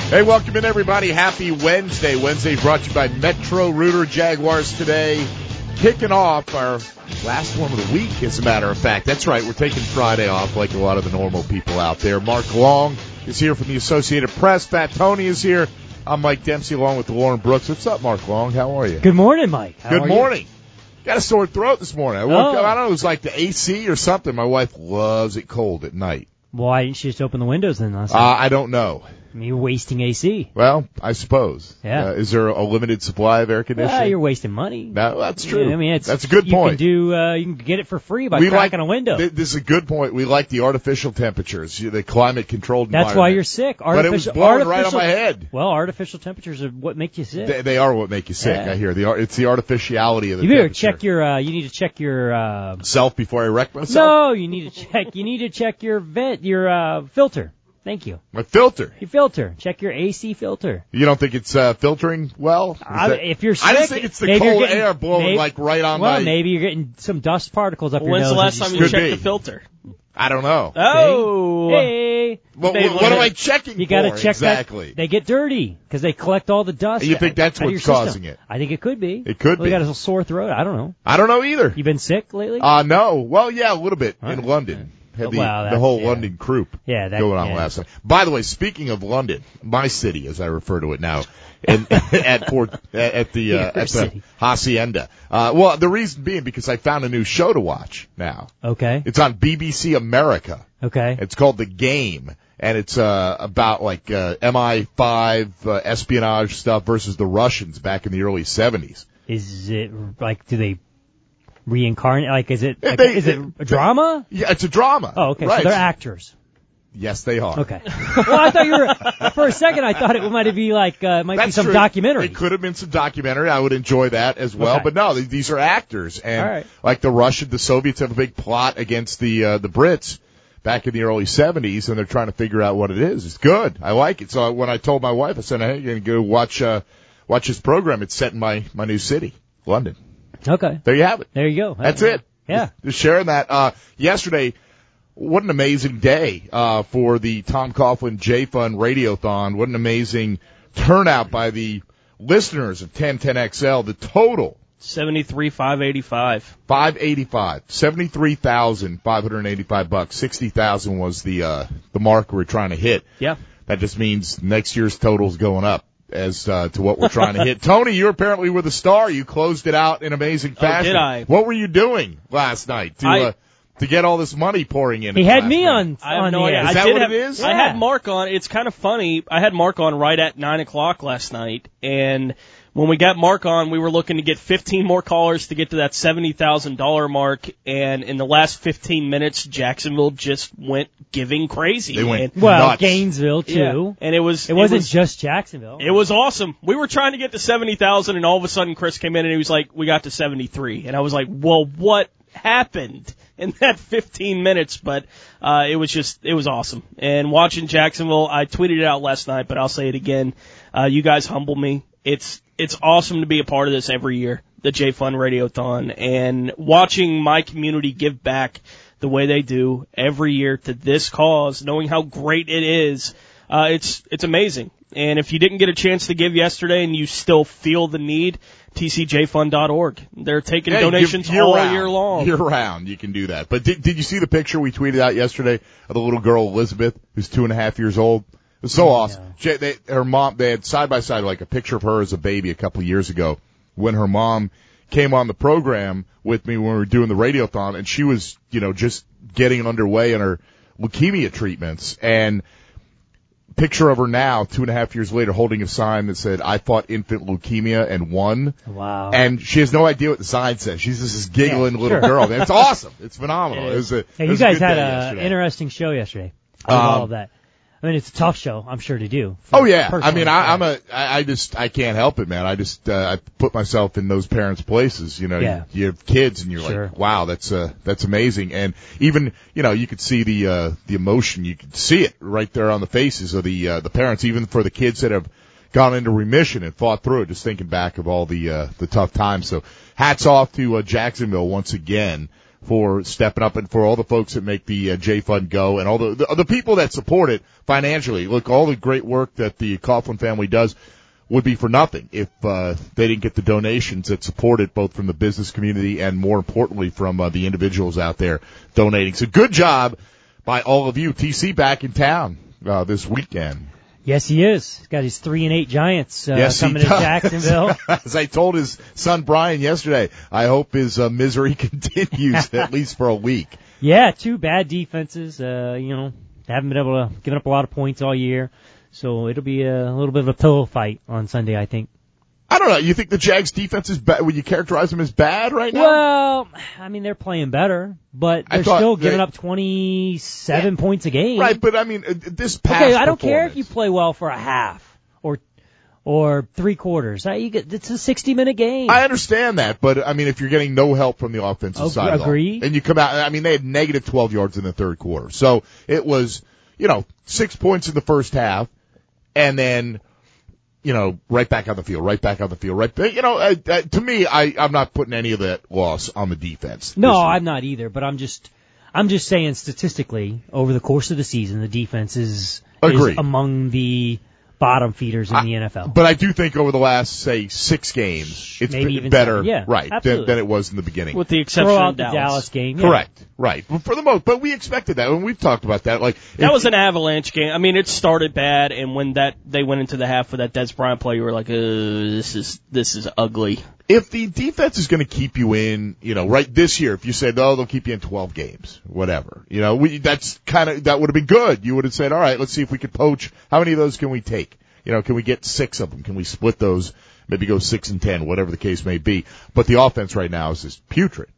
Hey, welcome in, everybody. Happy Wednesday. Wednesday brought to you by Metro Rooter Jaguars today. Kicking off our last one of the week, as a matter of fact. That's right. We're taking Friday off like a lot of the normal people out there. Mark Long is here from the Associated Press. Fat Tony is here. I'm Mike Dempsey along with Lauren Brooks. What's up, Mark Long? How are you? Good morning, Mike. Good morning. Got a sore throat this morning. I woke up, I don't know, it was like the AC or something. My wife loves it cold at night. Why didn't she just open the windows then last night? I don't know. I mean, you're wasting AC. Well, I suppose. Yeah. Is there a limited supply of air conditioning? You're wasting money. No, that's true. Yeah, I mean, that's a good point. You can get it for free by cracking a window. This is a good point. We like the artificial temperatures, the climate-controlled environment. That's why you're sick. But it was blowing right on my head. Well, artificial temperatures are what make you sick. They are what make you sick. Yeah. I hear it's the artificiality of the temperature. You better check your. You need to check your self before I wreck myself. No, you need to check. You need to check your filter. Thank you. My filter? Your filter. Check your AC filter. You don't think it's filtering well? If you're sick, I just think it's the cold air blowing right on my... Well, maybe you're getting some dust particles up your nose. When's the last time you checked the filter? I don't know. Oh. Hey. What am I checking You got to check exactly? They get dirty because they collect all the dust. You think that's what's causing it? I think it could be. It could be. You got a sore throat. I don't know. I don't know either. You been sick lately? No. Well, yeah, a little bit in London. Had the whole London croup going on last night. By the way, speaking of London, my city, as I refer to it now, at the Hacienda. Well, the reason being because I found a new show to watch now. Okay. It's on BBC America. Okay. It's called The Game, and it's about like MI5 espionage stuff versus the Russians back in the early 70s. Is it like do they reincarnate? Like, is it a drama? Yeah, it's a drama. Oh, okay. Right. So they're actors. Yes, they are. Okay. Well, I thought you were, for a second, I thought it might be like, be some documentary. It could have been some documentary. I would enjoy that as well. Okay. But no, these are actors. And like the Soviets have a big plot against the Brits back in the early 70s, and they're trying to figure out what it is. It's good. I like it. So when I told my wife, I said, hey, you're going to go watch this program. It's set in my new city, London. Okay. There you have it. There you go. That's it. Yeah. Just sharing that. Yesterday, what an amazing day for the Tom Coughlin J-Fun Radiothon. What an amazing turnout by the listeners of 1010XL. The total. 73,585. 73,585 bucks. 60,000 was the mark we're trying to hit. Yeah. That just means next year's total's going up as to what we're trying to hit. Tony, you apparently were the star. You closed it out in amazing fashion. Oh, did I? What were you doing last night to get all this money pouring in? He had me on. I have no idea. Is that what it is? I had Mark on. It's kind of funny. I had Mark on right at 9 o'clock last night, and when we got Mark on, we were looking to get 15 more callers to get to that $70,000 mark, and in the last 15 minutes, Jacksonville just went giving crazy. They went nuts. Gainesville too. Yeah. And it wasn't just Jacksonville. It was awesome. We were trying to get to 70,000, and all of a sudden Chris came in and he was like, we got to 73. And I was like, well, what happened in that 15 minutes? But it was awesome. And watching Jacksonville, I tweeted it out last night, but I'll say it again. You guys humble me. It's awesome to be a part of this every year, the J-Fun Radiothon, and watching my community give back the way they do every year to this cause, knowing how great it is. It's amazing. And if you didn't get a chance to give yesterday and you still feel the need, tcjfund.org. They're taking donations all year long. Year round, you can do that. But did you see the picture we tweeted out yesterday of the little girl Elizabeth, who's 2.5 years old? It was so awesome. Her mom, they had side by side like a picture of her as a baby a couple of years ago when her mom came on the program with me when we were doing the radiothon, and she was, just getting underway in her leukemia treatments. And picture of her now, 2.5 years later, holding a sign that said, "I fought infant leukemia and won." Wow. And she has no idea what the sign says. She's just this giggling little girl. It's awesome. It's phenomenal. You guys had an interesting show yesterday. All of that. I mean, it's a tough show, I'm sure, to do. Oh yeah. I mean, I can't help it, man. I put myself in those parents' places, You have kids and you're like, wow, that's amazing. And even, you could see the emotion. You could see it right there on the faces of the parents, even for the kids that have gone into remission and fought through it, just thinking back of all the tough times. So hats off to Jacksonville once again for stepping up and for all the folks that make the J Fund go and all the people that support it financially. Look, all the great work that the Coughlin family does would be for nothing if they didn't get the donations that support it, both from the business community and, more importantly, from the individuals out there donating. So good job by all of you. TC back in town this weekend. Yes, he is. He's got his 3-8 Giants coming to Jacksonville. As I told his son Brian yesterday, I hope his misery continues at least for a week. Yeah, 2 bad defenses. Haven't been able to give up a lot of points all year. So it'll be a little bit of a pillow fight on Sunday, I think. I don't know. You think the Jags' defense is bad? Would you characterize them as bad right now? Well, I mean, they're playing better, but they're still giving up 27 points a game. Right, but I mean, this past I don't care if you play well for a half or 3 quarters. It's a 60-minute game. I understand that, but I mean, if you're getting no help from the offensive side of it, and you come out, I mean, they had negative 12 yards in the third quarter. So it was, 6 points in the first half. And then, right back on the field, to me, I'm not putting any of that loss on the defense. No, I'm not either, but I'm just saying statistically, over the course of the season, the defense is among the bottom feeders in the NFL. But I do think over the last, say, 6 games, it's been better, than it was in the beginning. With the exception of the Dallas game. Correct, right. For the most, but we expected that, and we've talked about that. That was an avalanche game. I mean, it started bad, and when they went into the half with that Dez Bryant play, you were like, this is ugly. If the defense is going to keep you in, right this year, if you said, they'll keep you in 12 games, whatever, that would have been good. You would have said, all right, let's see if we could poach. How many of those can we take? Can we get 6 of them? Can we split those? Maybe go 6 and 10, whatever the case may be. But the offense right now is just putrid.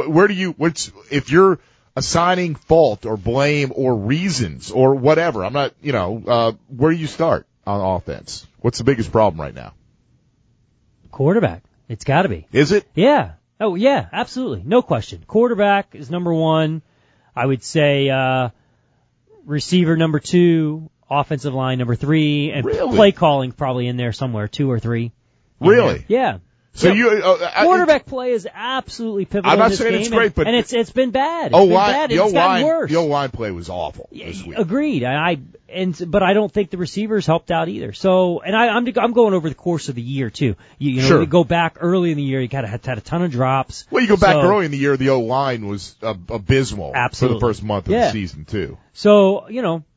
If you're assigning fault or blame or reasons or whatever, I'm not, where do you start on offense? What's the biggest problem right now? Quarterback. It's got to be. Is it? Yeah. Oh, yeah, absolutely. No question. Quarterback is number 1. I would say receiver number 2, offensive line number 3, and play calling probably in there somewhere, 2 or 3. Really? Yeah. So quarterback play is absolutely pivotal. I'm not in this saying game, it's great, but it's been bad. It's gotten worse. The O-line play was awful this week. Agreed. But I don't think the receivers helped out either. So, and I'm going over the course of the year too. You go back early in the year, you had a ton of drops. Well, you go back early in the year, the O-line was abysmal for the first month of the season too. So,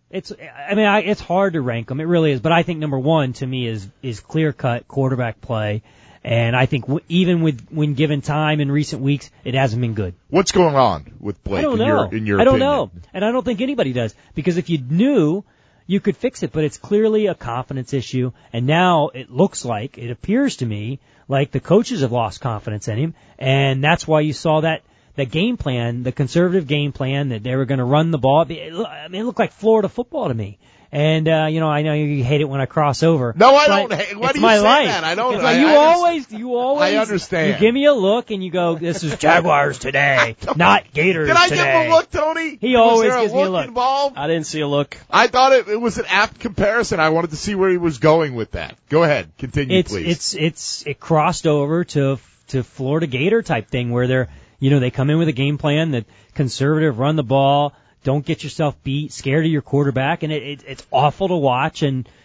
it's hard to rank them. It really is. But I think number 1 to me is clear-cut quarterback play. And I think even when given time in recent weeks, it hasn't been good. What's going on with Blake? I don't know. In your I don't opinion? know. And I don't think anybody does. Because if you knew, you could fix it. But it's clearly a confidence issue. And now it appears to me, like the coaches have lost confidence in him. And that's why you saw that game plan, the conservative game plan, that they were going to run the ball. It looked like Florida football to me. And, I know you hate it when I cross over. No, I don't hate it. Why do you say that? I don't know. You always, I understand. You give me a look and you go, this is Jaguars today, not Gators today. Did I give him a look, Tony? He always gives me a look. Involved? I didn't see a look. I thought it was an apt comparison. I wanted to see where he was going with that. Go ahead. Continue, please. It crossed over to Florida Gator type thing where they come in with a game plan that conservative, run the ball, don't get yourself beat, scared of your quarterback, and it's awful to watch.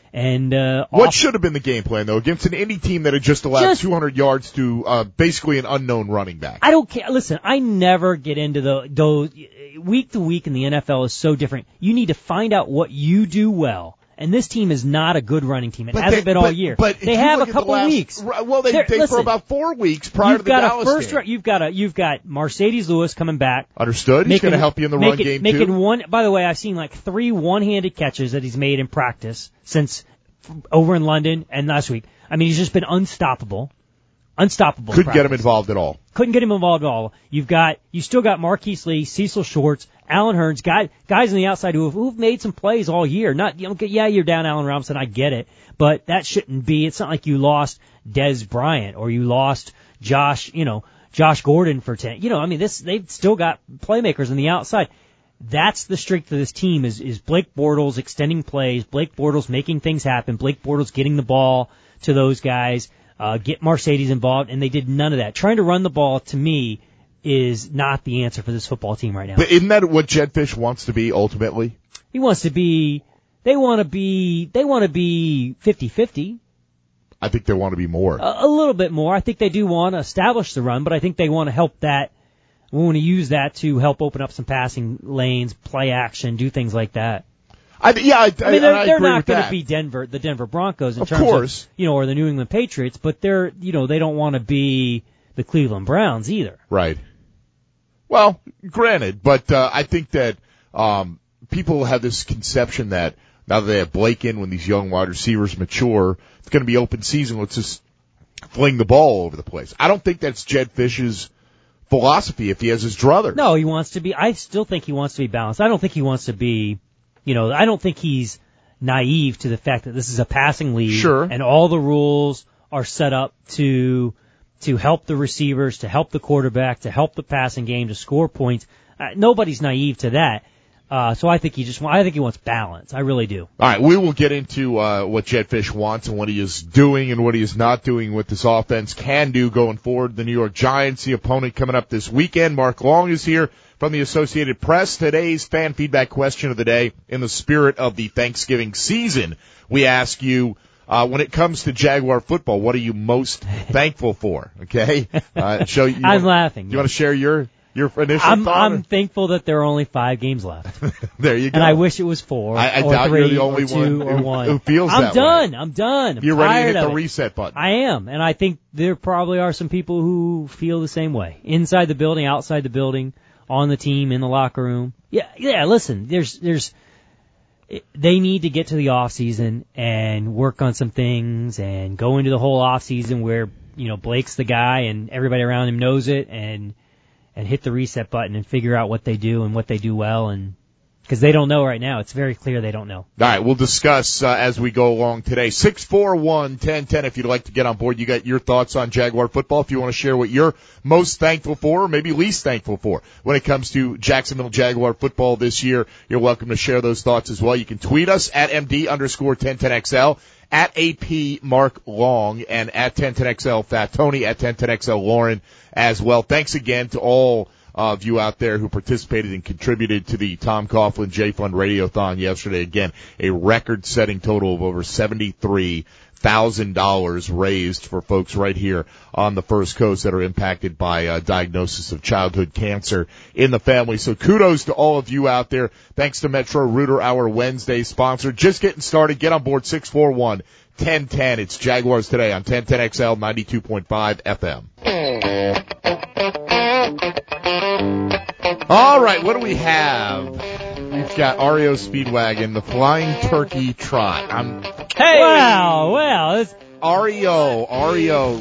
What should have been the game plan though against an Indy team that had just allowed 200 yards to basically an unknown running back? I don't care. Listen, I never get into those week to week in the NFL is so different. You need to find out what you do well. And this team is not a good running team. It hasn't been all year. But they have a couple weeks. Well, they for about 4 weeks prior to the Dallas game. You've got Mercedes Lewis coming back. Understood. He's going to help you in the run game too. By the way, I've seen like 3 one-handed catches that he's made in practice since over in London and last week. I mean, he's just been unstoppable. Couldn't get him involved at all. Couldn't get him involved at all. You still got Marquise Lee, Cecil Shorts, Allen Hurns, guys on the outside who've made some plays all year. You're down Allen Robinson, I get it, but that shouldn't be. It's not like you lost Dez Bryant or you lost Josh Gordon for 10. They've still got playmakers on the outside. That's the strength of this team is Blake Bortles extending plays, Blake Bortles making things happen, Blake Bortles getting the ball to those guys. Get Mercedes involved, and they did none of that. Trying to run the ball, to me, is not the answer for this football team right now. But isn't that what Jedd Fisch wants to be ultimately? He wants to be, they want to be 50-50. I think they want to be more. A little bit more. I think they do want to establish the run, but I think they want to help that. We want to use that to help open up some passing lanes, play action, do things like that. I mean, they're not going to be the Denver Broncos in terms of, or the New England Patriots, but they don't want to be the Cleveland Browns either. Right. Well, granted, but I think that people have this conception that now that they have Blake in, when these young wide receivers mature, it's going to be open season. Let's just fling the ball all over the place. I don't think that's Jedd Fisch's philosophy if he has his druthers. No, I still think he wants to be balanced. I don't think he wants to be, I don't think he's naive to the fact that this is a passing league. Sure. And all the rules are set up to help the receivers, to help the quarterback, to help the passing game, to score points. Nobody's naive to that. So I think he wants balance. I really do. All right, we will get into what Jedd Fisch wants and what he is doing and what he is not doing with this offense can do going forward. The New York Giants, the opponent coming up this weekend. Mark Long is here from the Associated Press. Today's fan feedback question of the day, in the spirit of the Thanksgiving season, we ask you, when it comes to Jaguar football, what are you most thankful for? Okay? I'm laughing. You want to share your initial thought? I'm thankful that there are only 5 games left. There you go. And I wish it was 4 I or doubt 3 you're the only or 2 one or 1. who feels that way. I'm done. You're ready to hit the it. reset button. I am. And I think there probably are some people who feel the same way. Inside the building, outside the building, on the team, in the locker room. Yeah, listen, they need to get to the off season and work on some things and go into the whole off season where, Blake's the guy and everybody around him knows it and hit the reset button and figure out what they do and what they do well, and because they don't know right now. It's very clear they don't know. All right, we'll discuss as we go along today. 641-1010 if you'd like to get on board. You got your thoughts on Jaguar football. If you want to share what you're most thankful for or maybe least thankful for when it comes to Jacksonville Jaguar football this year, you're welcome to share those thoughts as well. You can tweet us at MD_1010XL, at AP Mark Long, and at 1010XL Fat Tony, at 1010XL Lauren as well. Thanks again to all of you out there who participated and contributed to the Tom Coughlin J Fund Radiothon yesterday. Again, a record-setting total of over $73,000 raised for folks right here on the First Coast that are impacted by diagnosis of childhood cancer in the family. So kudos to all of you out there. Thanks to Metro Rooter, our Wednesday sponsor. Just getting started. Get on board 641-1010. It's Jaguars Today on 1010XL 92.5 FM. All right, what do we have? We've got REO Speedwagon, the Flying Turkey Trot. Hey! Wow, it's Rio,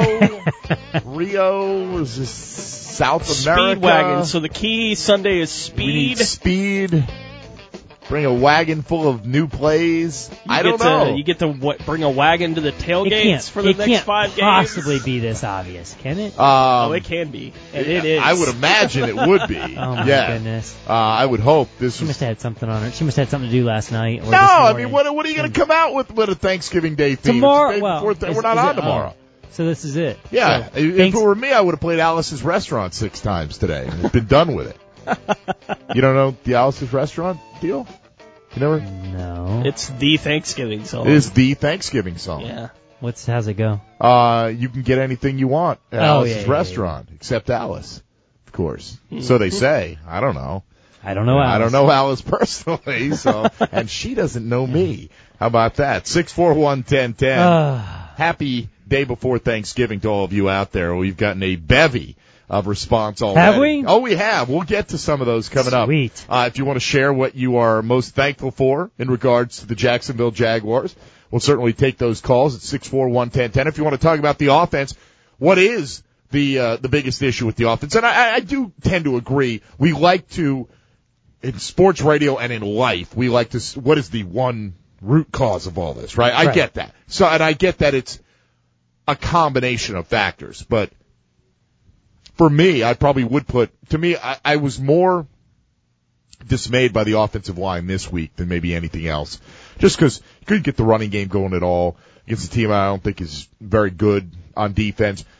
is this South America? Speedwagon, so the key Sunday is speed. We need speed. Bring a wagon full of new plays. I don't know. You get to bring a wagon to the tailgates for the next 5 games? It can't possibly be this obvious, can it? It can be. And it is. I would imagine it would be. Oh, my goodness. I would hope this She must have had something on her. She must have had something to do last night. Or no, I mean, what are you going to come out with a Thanksgiving Day theme? Tomorrow? We're not on tomorrow. So this is it. Yeah. So, if it were me, I would have played Alice's Restaurant 6 times today and been done with it. You don't know the Alice's Restaurant deal? You never? No. It's the Thanksgiving song. It is the Thanksgiving song. Yeah. How's it go? You can get anything you want at Alice's Restaurant, except Alice, of course. So they say. I don't know. I don't know Alice. I don't know Alice personally, so, and she doesn't know me. How about that? 641-1010. Happy day before Thanksgiving to all of you out there. We've gotten a bevy of response already. Have we? Oh, we have. We'll get to some of those coming up. Sweet. If you want to share what you are most thankful for in regards to the Jacksonville Jaguars, we'll certainly take those calls at 641-1010. If you want to talk about the offense, what is the biggest issue with the offense? And I do tend to agree. We like to, in sports radio and in life, we like to, what is the one root cause of all this, right? I get that. So, and I get that it's a combination of factors, but for me, I probably would I was more dismayed by the offensive line this week than maybe anything else. Just because you couldn't get the running game going at all against a team I don't think is very good on defense.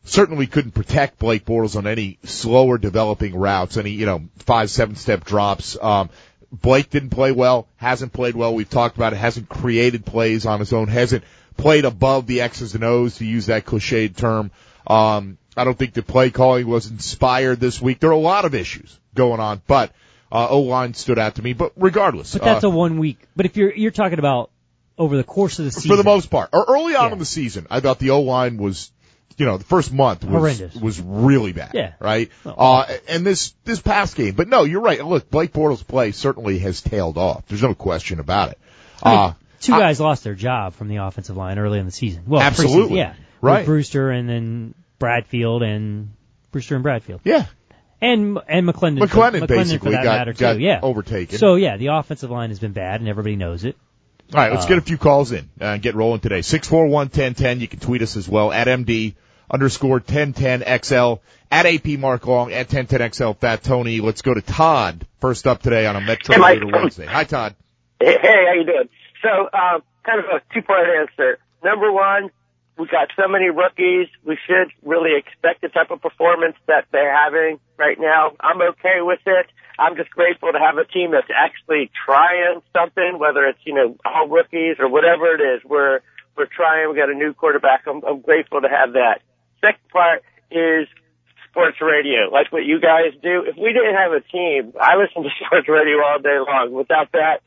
certainly couldn't protect Blake Bortles on any slower developing routes, any, 5-7 step drops. Blake didn't play well, hasn't played well. We've talked about it, hasn't created plays on his own, hasn't played above the X's and O's, to use that cliched term. I don't think the play calling was inspired this week. There are a lot of issues going on, but O-line stood out to me. But regardless. But that's a 1 week. But if you're talking about over the course of the season. For the most part. Or early on in the season, I thought the O-line was, the first month was really bad. Yeah. Right? And this past game. But no, you're right. Look, Blake Bortles' play certainly has tailed off. There's no question about it. Two guys lost their job from the offensive line early in the season. Well, absolutely. Yeah. Right. Brewster and then Bradfield and Bradfield. Yeah. And McClendon. McClendon basically got overtaken. So yeah, the offensive line has been bad and everybody knows it. All right, let's get a few calls in and get rolling today. 641-1010. You can tweet us as well at MD_1010XL, at AP Mark Long, at 1010XL Fat Tony. Let's go to Todd first up today on a Metro Raider Wednesday. Hi, Todd. Hey, how you doing? So, kind of a two-part answer. Number one, we got so many rookies. We should really expect the type of performance that they're having right now. I'm okay with it. I'm just grateful to have a team that's actually trying something, whether it's, all rookies or whatever it is. We're trying. We got a new quarterback. I'm grateful to have that. Second part is sports radio, like what you guys do. If we didn't have a team, I listen to sports radio all day long. Without that,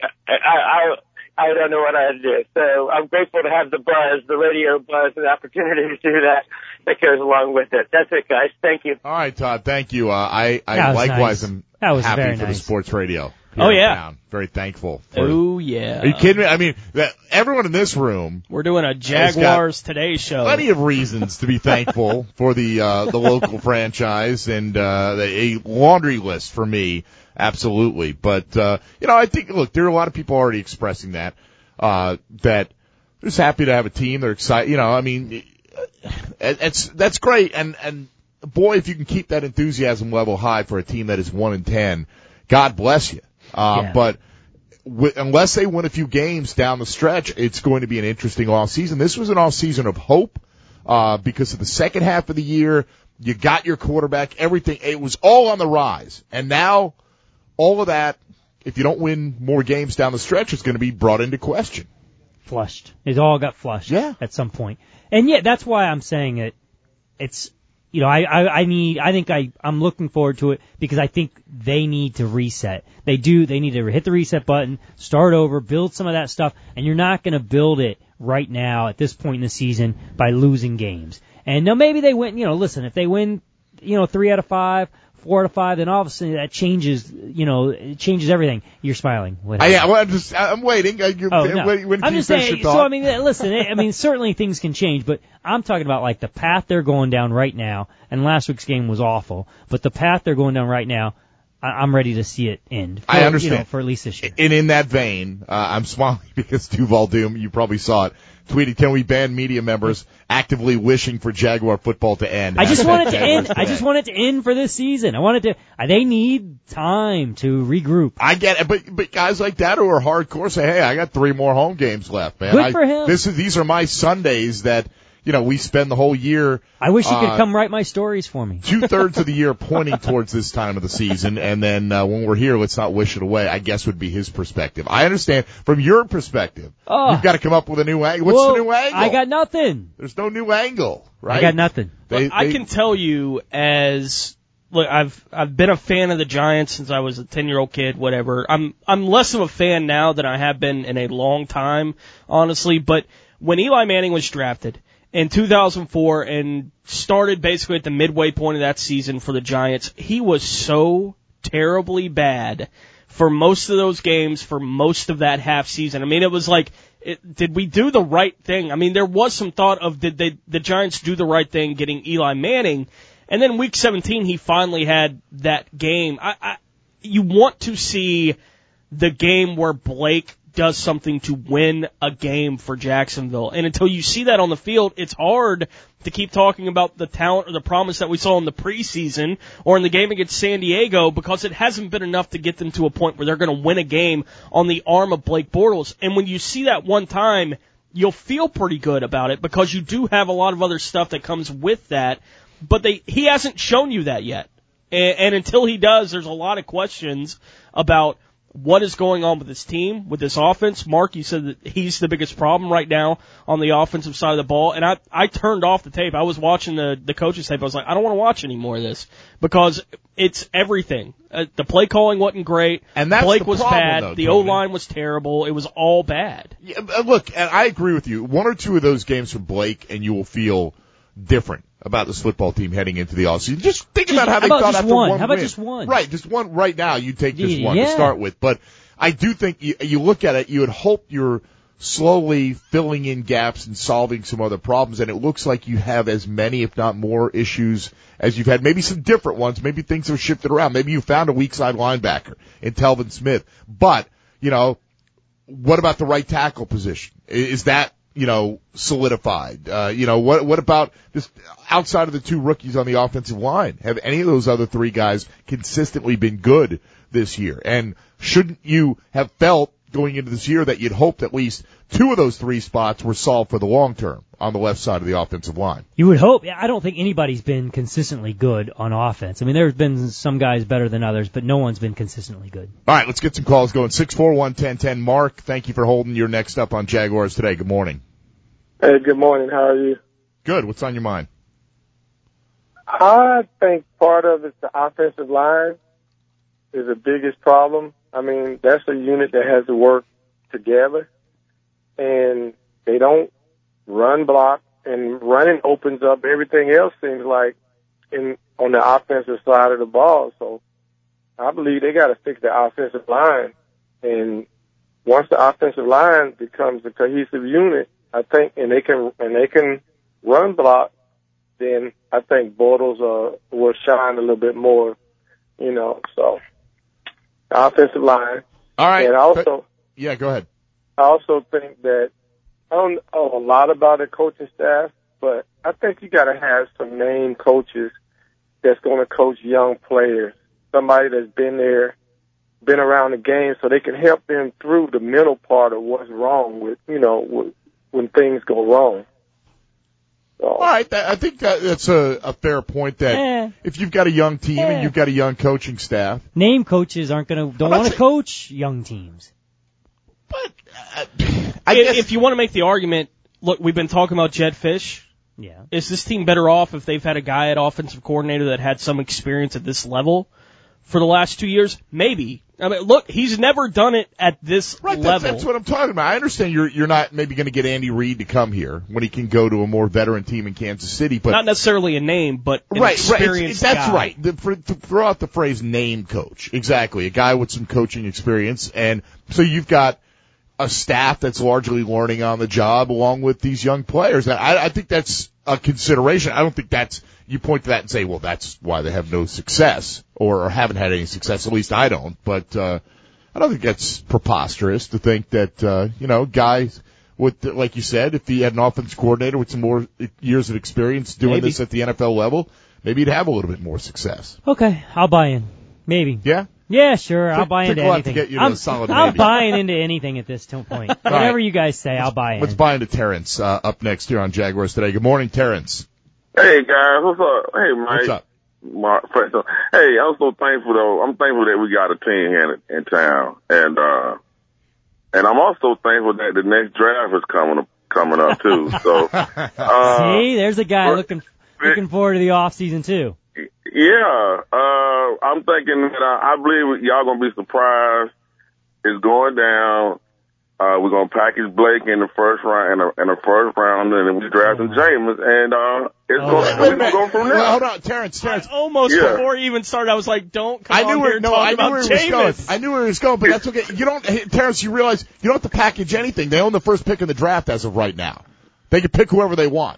I don't know what I'd do. So I'm grateful to have the buzz, the radio buzz, and the opportunity to do that goes along with it. That's it, guys. Thank you. All right, Todd. Thank you. I likewise am happy for the sports radio. Oh, yeah. Town. Very thankful. Oh, yeah. Are you kidding me? I mean, everyone in this room. We're doing a Jaguars Today show. Plenty of reasons to be thankful for the local franchise and a laundry list for me. Absolutely. But, I think, look, there are a lot of people already expressing that they're just happy to have a team. They're excited. That's great. And boy, if you can keep that enthusiasm level high for a team that is 1-10, God bless you. But unless they win a few games down the stretch, it's going to be an interesting off season. This was an off season of hope, because of the second half of the year. You got your quarterback, everything. It was all on the rise. And now all of that, if you don't win more games down the stretch, it's going to be brought into question. Flushed. It all got flushed. Yeah. At some point. And yeah, that's why I'm saying it's, I'm looking forward to it because I think they need to reset. They need to hit the reset button, start over, build some of that stuff, and you're not going to build it right now at this point in the season by losing games. And now maybe they win, listen, if they win, 3 out of 5, 4 out of 5, then all of a sudden that changes, it changes everything. You're smiling. I'm waiting. No. I'm just saying, listen, certainly things can change, but I'm talking about like the path they're going down right now, and last week's game was awful, but the path they're going down right now, I'm ready to see it end. I understand. For at least this year. And in that vein, I'm smiling because Duval Doom, you probably saw it, tweeted, "Can we ban media members actively wishing for Jaguar football to end?" I just want it to end. I just want it to end for this season. They need time to regroup. I get it, but guys like that who are hardcore say, "Hey, I got 3 more home games left, man." Good for him. These are my Sundays that, we spend the whole year. I wish you could come write my stories for me. 2/3 of the year pointing towards this time of the season, and then when we're here, let's not wish it away, I guess would be his perspective. I understand. From your perspective, you've got to come up with a new angle. What's the new angle? I got nothing. There's no new angle, right? I got nothing. I can tell you look, I've been a fan of the Giants since I was a 10-year-old kid, whatever. I'm less of a fan now than I have been in a long time, honestly, but when Eli Manning was drafted in 2004 and started basically at the midway point of that season for the Giants, he was so terribly bad for most of those games, for most of that half season. I mean, it was like, did we do the right thing? I mean, there was some thought of, did the Giants do the right thing getting Eli Manning? And then week 17, he finally had that game. You want to see the game where Blake does something to win a game for Jacksonville. And until you see that on the field, it's hard to keep talking about the talent or the promise that we saw in the preseason or in the game against San Diego, because it hasn't been enough to get them to a point where they're going to win a game on the arm of Blake Bortles. And when you see that one time, you'll feel pretty good about it because you do have a lot of other stuff that comes with that, but he hasn't shown you that yet. And until he does, there's a lot of questions about what is going on with this team, with this offense. Mark, you said that he's the biggest problem right now on the offensive side of the ball. And I turned off the tape. I was watching the coach's tape. I was like, I don't want to watch any more of this because it's everything. The play calling wasn't great. And that's Blake the was problem, bad. though, The Tony. O-line was terrible. It was all bad. Yeah, look, and I agree with you. One or two of those games from Blake, and you will feel different about this football team heading into the offseason. Just think about how they thought after one How about win. just one? Right, just one right now. You take just one to Yeah. start with. But I do think you look at it, you would hope you're slowly filling in gaps and solving some other problems, and it looks like you have as many, if not more, issues as you've had. Maybe some different ones. Maybe things have shifted around. Maybe you found a weak side linebacker in Telvin Smith. But, what about the right tackle position? Is that, solidified? What about just outside of the two rookies on the offensive line? Have any of those other three guys consistently been good this year? And shouldn't you have felt going into this year that you'd hoped at least two of those three spots were solved for the long term on the left side of the offensive line? You would hope. I don't think anybody's been consistently good on offense. I mean, there's been some guys better than others, but no one's been consistently good. All right, let's get some calls going. 641-1010. Mark, thank you for holding. You're next up on Jaguars Today. Good morning. Hey, good morning. How are you? Good. What's on your mind? I think part of it's the offensive line is the biggest problem. I mean, that's a unit that has to work together, and they don't run block, and running opens up everything else, seems like, on the offensive side of the ball. So I believe they got to fix the offensive line, and once the offensive line becomes a cohesive unit, I think, and they can run block, then I think Bortles will shine a little bit more, so the offensive line. All right. And also, yeah, go ahead. I also think that I don't know a lot about the coaching staff, but I think you got to have some named coaches that's going to coach young players, somebody that's been there, been around the game, so they can help them through the mental part of what's wrong with, when things go wrong. So, all right, I think that's a fair point. That if you've got a young team and you've got a young coaching staff, name coaches don't want to coach young teams. But I guess if you want to make the argument, look, we've been talking about Jed Fish. Yeah. Is this team better off if they've had a guy at offensive coordinator that had some experience at this level for the last 2 years? Maybe. I mean, look, he's never done it at this level. That's what I'm talking about. I understand you're not maybe going to get Andy Reid to come here when he can go to a more veteran team in Kansas City, but not necessarily a name, but an experienced guy. That's right. To throw out the phrase name coach. Exactly. A guy with some coaching experience. And so you've got a staff that's largely learning on the job along with these young players. I think that's a consideration. I don't think you point to that and say, well, that's why they have no success or haven't had any success. At least I don't. But I don't think that's preposterous to think that, guys with, like you said, if he had an offense coordinator with some more years of experience doing this at the NFL level, maybe he'd have a little bit more success. Okay, I'll buy in. Maybe. Yeah? Yeah, sure. I'll buy into anything. To get you to a solid I'm maybe. buying into anything at this point. Whatever you guys say, I'll buy in. Let's buy into Terrence up next here on Jaguars Today. Good morning, Terrence. Hey guys, what's up? Hey Mike. What's up? Mark, hey, I'm so thankful though. I'm thankful that we got a team here in town, and I'm also thankful that the next draft is coming up too. So see, there's a guy looking forward to the off season too. Yeah, I'm thinking that I believe y'all gonna be surprised. It's going down. We're gonna package Blake in the first round, and then we drafting Jameis, and we're gonna go from there. Well, hold on, Terrence. Before he even started, I was like, "Don't come on here and talk about Jameis." I knew where he was going, but that's okay. Terrence, you realize you don't have to package anything. They own the first pick in the draft as of right now. They can pick whoever they want.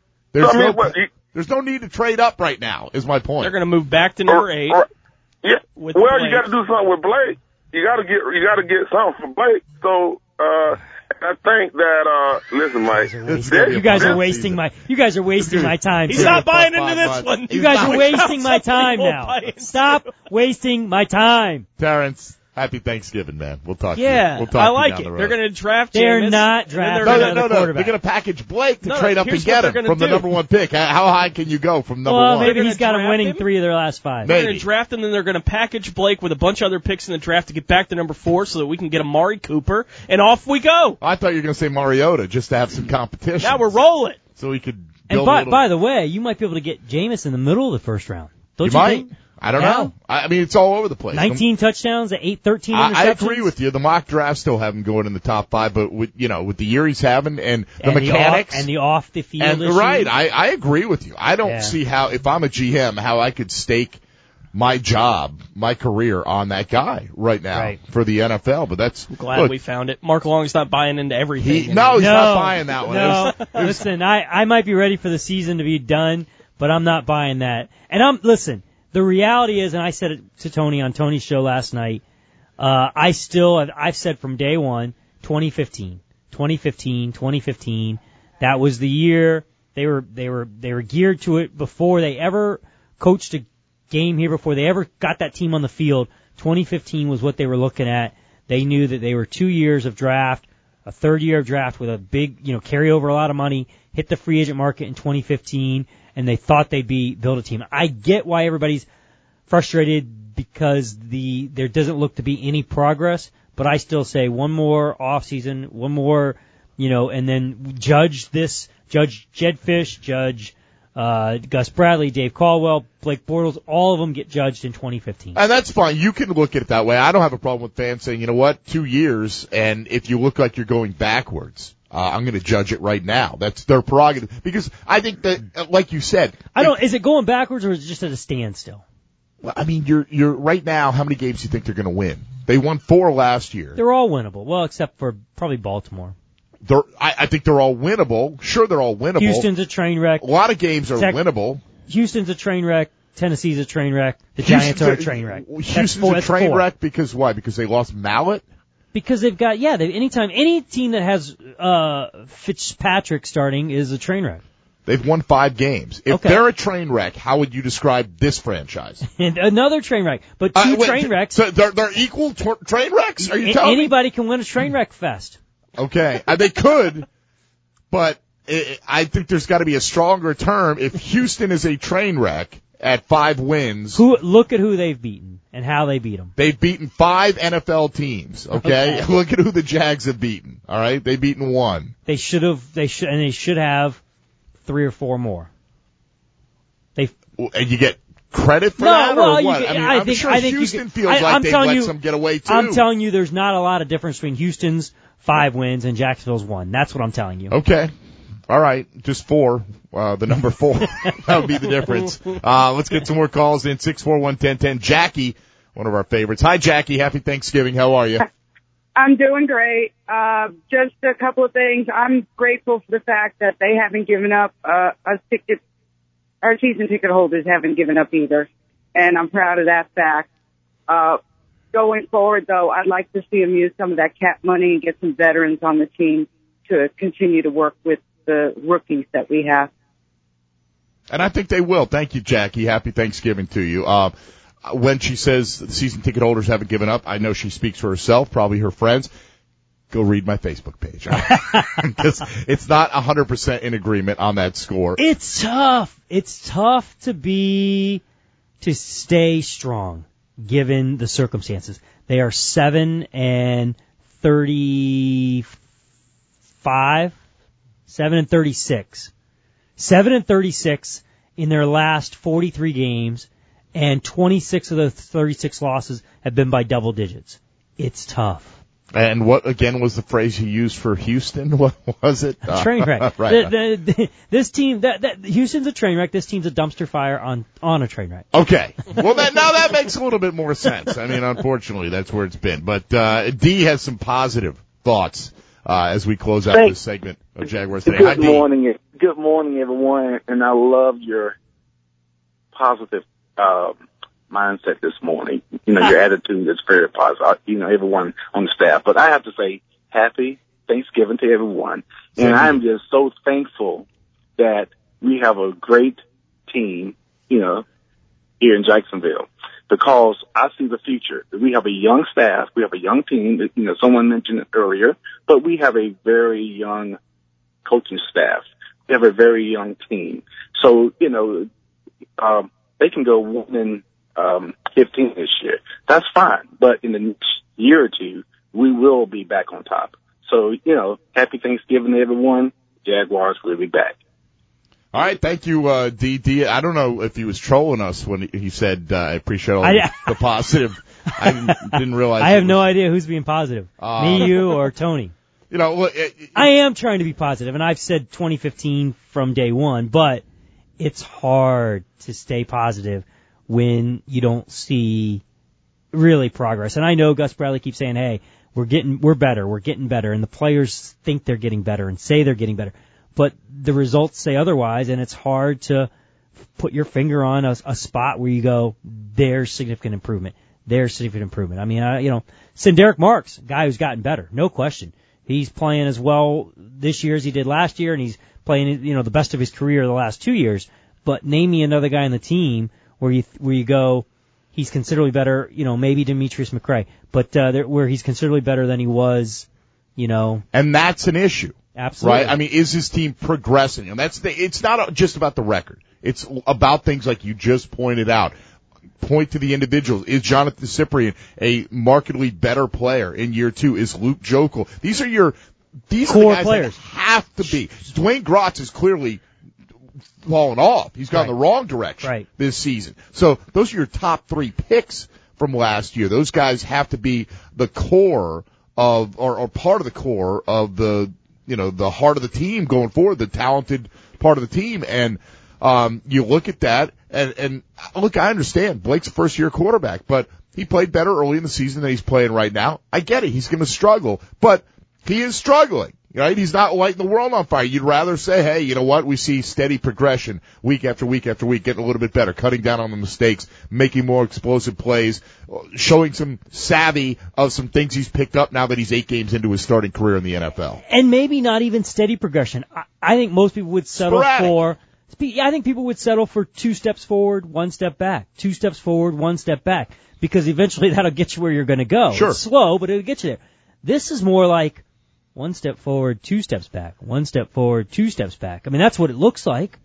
There's no need to trade up right now, is my point. They're going to move back to number 8. Yeah. Well, you got to do something with Blake. You got to get something for Blake. So, I think that, listen, Mike. You guys are wasting my time. He's not buying into this one. You guys are wasting my time now. Stop wasting my time. Terrence, Happy Thanksgiving, man. We'll talk. Yeah, to you. We'll talk I to you like down it. the road. They're going to draft. They're Jameis, not and then drafting they're another gonna- quarterback. They're going to package Blake to No, trade up and here's get what him they're from the gonna do. number 1 pick. How high can you go from number 1? Well, maybe They're he's gonna got him draft winning him. 3 of their last 5. They're Maybe. going to draft him, then they're going to package Blake with a bunch of other picks in the draft to get back to number 4 so that we can get Amari Cooper, and off we go. I thought you were going to say Mariota just to have some competition. Now we're rolling. So we could And build a little... by the way, you might be able to get Jameis in the middle of the first round. Don't You you might. think? I don't Yeah. know. I mean, it's all over the place. 19 touchdowns, 13 interceptions. I agree with you. The mock draft still have him going in the top 5, but with the year he's having and the mechanics and the off the field and issues. right, I agree with you. I don't Yeah. see how, if I'm a GM, how I could stake my job, my career on that guy right now for the NFL. But that's Glad look, we found it. Mark Long's not buying into everything. he's not buying that one. No, It was- listen, I might be ready for the season to be done, but I'm not buying that. And listen, the reality is, and I said it to Tony on Tony's show last night, I've said from day one, 2015, that was the year they were geared to it before they ever coached a game here, before they ever got that team on the field. 2015 was what they were looking at. They knew that they were 2 years of draft, a third year of draft with a big, carry over a lot of money, hit the free agent market in 2015, and they thought they'd build a team. I get why everybody's frustrated because there doesn't look to be any progress, but I still say one more off season, one more, and then Judge Jed Fish, Judge Gus Bradley, Dave Caldwell, Blake Bortles, all of them get judged in 2015. And that's fine. You can look at it that way. I don't have a problem with fans saying, you know what, 2 years, and if you look like you're going backwards, I'm going to judge it right now. That's their prerogative. Because I think that, like you said, is it going backwards or is it just at a standstill? Well, I mean, you're right now, how many games do you think they're going to win? They won 4 last year. They're all winnable. Well, except for probably Baltimore. I think they're all winnable. Sure, they're all winnable. Houston's a train wreck. A lot of games are winnable. Houston's a train wreck. Tennessee's a train wreck. The Giants are a train wreck. Houston's a train wreck because why? Because they lost Mallett? Because they've got, any team that has Fitzpatrick starting is a train wreck. They've won 5 games. If they're a train wreck, how would you describe this franchise? And another train wreck. But train wrecks. So they're equal train wrecks? Are you telling me? Anybody can win a train wreck fest. Okay. They could, but I think there's got to be a stronger term. If Houston is a train wreck at 5 wins. Look at who they've beaten and how they beat them. They've beaten 5 NFL teams, okay? Look at who the Jags have beaten, all right? They've beaten 1. They should have 3 or 4 more. And you get credit for that or what? I think Houston feels like they let some get away too. I'm telling you there's not a lot of difference between Houston's 5 wins and Jacksonville's 1. That's what I'm telling you. Okay. All right. Just 4. The number 4. That would be the difference. Let's get some more calls in. 641-1010. Jackie, one of our favorites. Hi, Jackie. Happy Thanksgiving. How are you? I'm doing great. Just a couple of things. I'm grateful for the fact that they haven't given up our season ticket holders haven't given up either, and I'm proud of that fact. Going forward, though, I'd like to see them use some of that cap money and get some veterans on the team to continue to work with the rookies that we have. And I think they will. Thank you, Jackie. Happy Thanksgiving to you. When she says the season ticket holders haven't given up, I know she speaks for herself, probably her friends. Go read my Facebook page. Because it's not 100% in agreement on that score. It's tough. It's tough to stay strong given the circumstances. They are 7-35, 7-36. 7-36 in their last 43 games, and 26 of the 36 losses have been by double digits. It's tough. And what, again, was the phrase you used for Houston? What was it? Train wreck. Right. This team, Houston's a train wreck. This team's a dumpster fire on a train wreck. Okay. Well, now that makes a little bit more sense. I mean, unfortunately, that's where it's been. But D has some positive thoughts as we close out this segment of Jaguars Today. Hi, D. Good morning, everyone. And I love your positive mindset this morning. Your attitude is very positive. Everyone on the staff. But I have to say, happy Thanksgiving to everyone. And I'm just so thankful that we have a great team, here in Jacksonville. because I see the future. We have a young staff. We have a young team. You know, someone mentioned it earlier, but we have a very young coaching staff. We have a very young team. So, you know, they can go 1-15 this year. That's fine. But in the next year or two, we will be back on top. So, you know, happy Thanksgiving to everyone. Jaguars will be back. All right, thank you, DD. I don't know if he was trolling us when he said, I appreciate all the positive. I didn't realize. I have no idea who's being positive. Me, you, or Tony. You know, look, I am trying to be positive, and I've said 2015 from day one, but it's hard to stay positive when you don't see really progress. And I know Gus Bradley keeps saying, hey, we're getting better, and the players think they're getting better and say they're getting better. But the results say otherwise, and it's hard to put your finger on a spot where you go, there's significant improvement. There's significant improvement. I mean, Derek Marks, a guy who's gotten better, no question. He's playing as well this year as he did last year, and he's playing, you know, the best of his career the last 2 years. But name me another guy on the team where you go, he's considerably better, you know, maybe Demetrius McCray, but where he's considerably better than he was, you know. And that's an issue. Absolutely. Right? I mean, is his team progressing? And it's not just about the record. It's about things like you just pointed out. Point to the individuals. Is Jonathan Cyprien a markedly better player in year 2? Is Luke Jokel? These are core the guys players that have to be. Dwayne Gratz is clearly fallen off. He's gone the wrong direction this season. So those are your top 3 picks from last year. Those guys have to be the core of, or part of the core of the, you know, the heart of the team going forward, the talented part of the team. And you look at that, and look, I understand Blake's a first-year quarterback, but he played better early in the season than he's playing right now. I get it. He's going to struggle, but he is struggling, right? He's not lighting the world on fire. You'd rather say, hey, you know what? We see steady progression week after week after week, getting a little bit better, cutting down on the mistakes, making more explosive plays, showing some savvy of some things he's picked up now that he's 8 games into his starting career in the NFL. And maybe not even steady progression. I think most people would settle for... I think people would settle for 2 steps forward, 1 step back. 2 steps forward, 1 step back. Because eventually that'll get you where you're going to go. Sure. It's slow, but it'll get you there. This is more like 1 step forward, 2 steps back. 1 step forward, 2 steps back. I mean, that's what it looks like.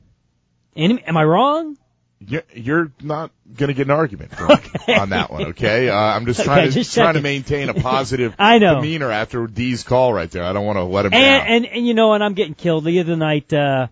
Am I wrong? You're not going to get an argument on that one, okay? I'm just trying to maintain a positive demeanor after D's call right there. I don't want to let him down. And you know, and I'm getting killed. The other night,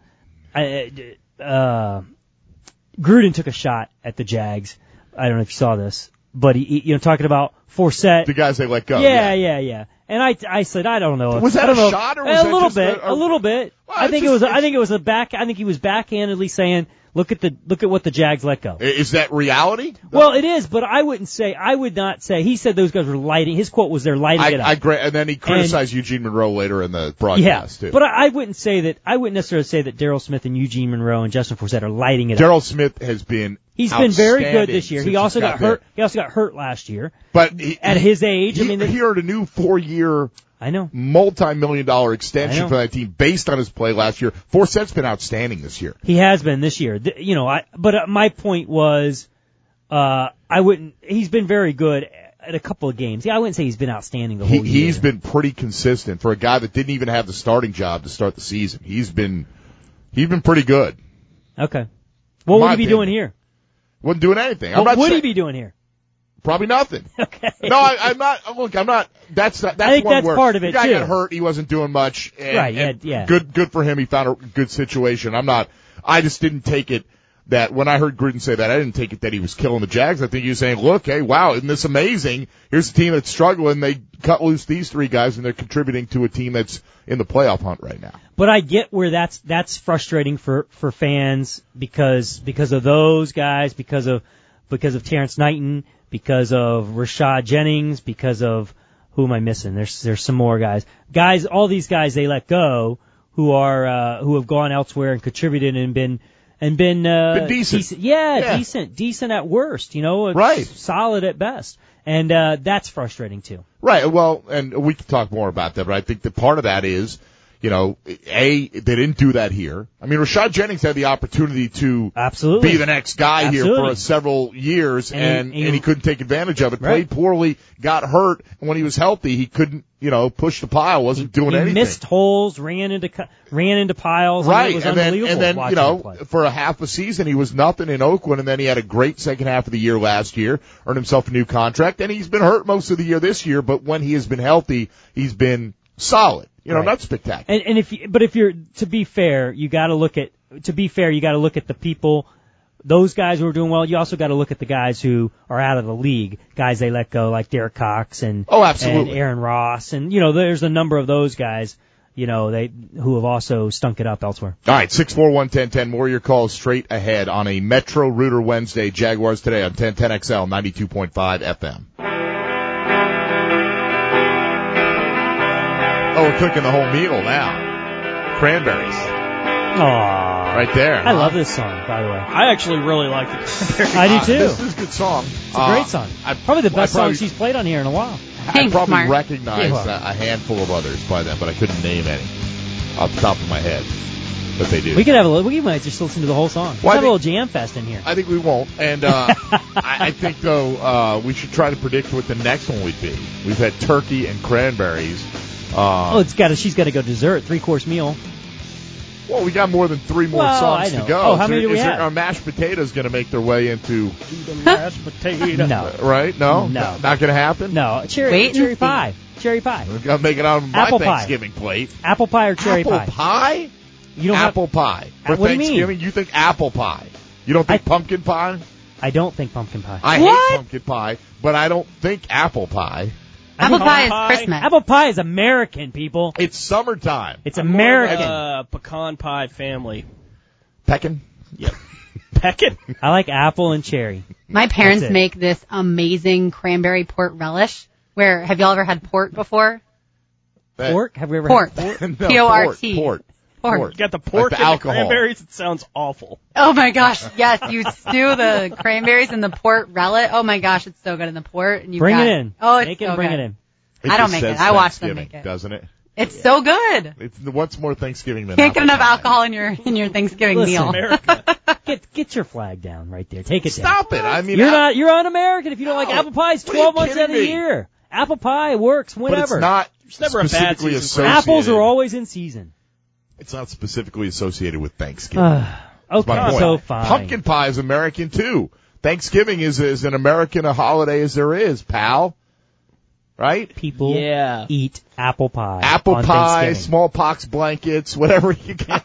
Gruden took a shot at the Jags. I don't know if you saw this, but he talking about Forsett. The guys they let go. Yeah. And I said, I don't know. Was that a shot or was a little bit? A little bit. Well, I think it was a back. I think he was backhandedly saying, look at what the Jags let go. Is that reality? Well, it is, but I would not say. He said those guys were lighting. His quote was, "They're lighting it up." And then he criticized Eugene Monroe later in the broadcast too. But I wouldn't say that. I wouldn't necessarily say that Darryl Smith and Eugene Monroe and Justin Forsett are lighting it up. Darryl Smith has been. He's been very good this year. He also got hurt. He also got hurt last year. But at his age, he earned a new 4-year. I know. Multi-million-dollar extension for that team based on his play last year. Forsett's been outstanding this year. He has been this year. But my point was, he's been very good at a couple of games. Yeah, I wouldn't say he's been outstanding the whole year. He's been pretty consistent for a guy that didn't even have the starting job to start the season. He's been pretty good. Okay. What would he be doing here? Wasn't doing anything. What would he be doing here? Probably nothing. Okay. No, I'm not. Look, I'm not. That's I think one that's word. part of it the guy too. got hurt. He wasn't doing much. And Yeah. Good for him. He found a good situation. I just didn't take it that when I heard Gruden say that, I didn't take it that he was killing the Jags. I think he was saying, look, hey, wow, isn't this amazing? Here's a team that's struggling. They cut loose these 3 guys and they're contributing to a team that's in the playoff hunt right now. But I get where that's frustrating for fans because of those guys, because of Terrence Knighton, because of Rashad Jennings, because of who am I missing? There's some more guys. All these guys they let go who have gone elsewhere and contributed and been decent. Decent at worst, right. Solid at best. And that's frustrating too. Right. Well, and we can talk more about that, but I think that part of that is, they didn't do that here. I mean, Rashad Jennings had the opportunity to Absolutely be the next guy here for several years, and he couldn't take advantage of it. Right. Played poorly, got hurt, and when he was healthy, he couldn't, push the pile, wasn't doing anything. He missed holes, ran into piles. Right, and it was unbelievable. And then for a half a season, he was nothing in Oakland, and then he had a great second half of the year last year, earned himself a new contract, and he's been hurt most of the year this year, but when he has been healthy, he's been solid. Not spectacular. And if you're, to be fair, you gotta look at the people, those guys who are doing well. You also gotta look at the guys who are out of the league, guys they let go, like Derek Cox and absolutely. And Aaron Ross, and there's a number of those guys, who have also stunk it up elsewhere. All right, 641-1010. More of your calls straight ahead on a Metro Rooter Wednesday. Jaguars today on 1010XL 92.5 FM. Oh, we're cooking the whole meal now. Cranberries. Aww. Right there. I love this song, by the way. I actually really like the Cranberries. I do too. This is a good song. It's a great song. Probably the best song she's played on here in a while. I probably recognize a handful of others by them, but I couldn't name any off the top of my head. But they do. We might just listen to the whole song. Let's have a little jam fest in here. I think we won't. And I think, though, we should try to predict what the next one would be. We've had turkey and cranberries. She's got to go dessert, 3-course meal. Well, we got more than 3 more songs to go. Oh, how many do we have? Are mashed potatoes going to make their way into the mashed potato? No. Right? No? No. Not going to happen? No. Cherry pie. Cherry pie. We've got to make it out of my Apple Thanksgiving plate. Apple pie or cherry pie? Apple pie? You don't apple pie. For what Thanksgiving, do you mean? You think apple pie. You don't think pumpkin pie? I don't think pumpkin pie. I hate pumpkin pie, but I don't think apple pie. Apple pie is Christmas. Apple pie is American, people. It's summertime. It's American. Pecan pie family. Peckin? Yep. Peckin? I like apple and cherry. My parents make this amazing cranberry port relish. Have y'all ever had port before? Pork? Have we ever had pork? No, P-O-R-T. Port. You got the pork like the and alcohol. The cranberries? It sounds awful. Oh my gosh, yes, you stew the cranberries in the port relish. Oh my gosh, it's so good in the port. And bring it in. Oh, it's make it so and bring good. it in. I don't make it. I watch them make it. Doesn't it? It's so good. What's more Thanksgiving than Can't get enough pie? alcohol in your Thanksgiving meal. America. Get your flag down right there. Take it down. Stop it. I mean, you're un-American if you don't like apple pie. It's 12 months out of the year. Apple pie works whenever. But it's never a bad season. Associated. Apples are always in season. It's not specifically associated with Thanksgiving. Okay, so fine. Pumpkin pie is American too. Thanksgiving is an American a holiday as there is, pal. Right? People eat apple pie. Apple pie, smallpox blankets, whatever you got.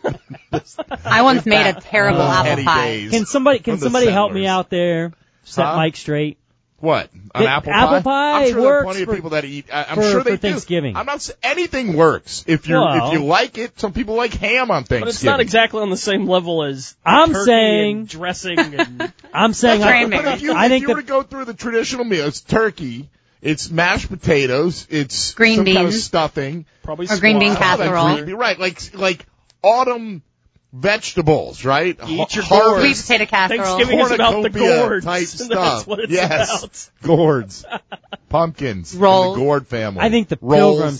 I once made a terrible apple pie. Can somebody help me out there? Set Mike straight. What? An apple pie? Apple pie I'm sure works there are plenty of people that eat. I'm sure they for Thanksgiving. do. I'm not saying anything works if you like it. Some people like ham on Thanksgiving. But it's not exactly on the same level as turkey and dressing. And I'm saying if you were to go through the traditional meal, it's turkey. It's mashed potatoes. It's green some beans, kind of stuffing, probably or green bean casserole. Right, like autumn vegetables, right? Eat your sweet potato casserole. Thanksgiving is about the gourds type stuff. That's what it's about. Gourds, pumpkins, rolls. The gourd family. I think the Pilgrims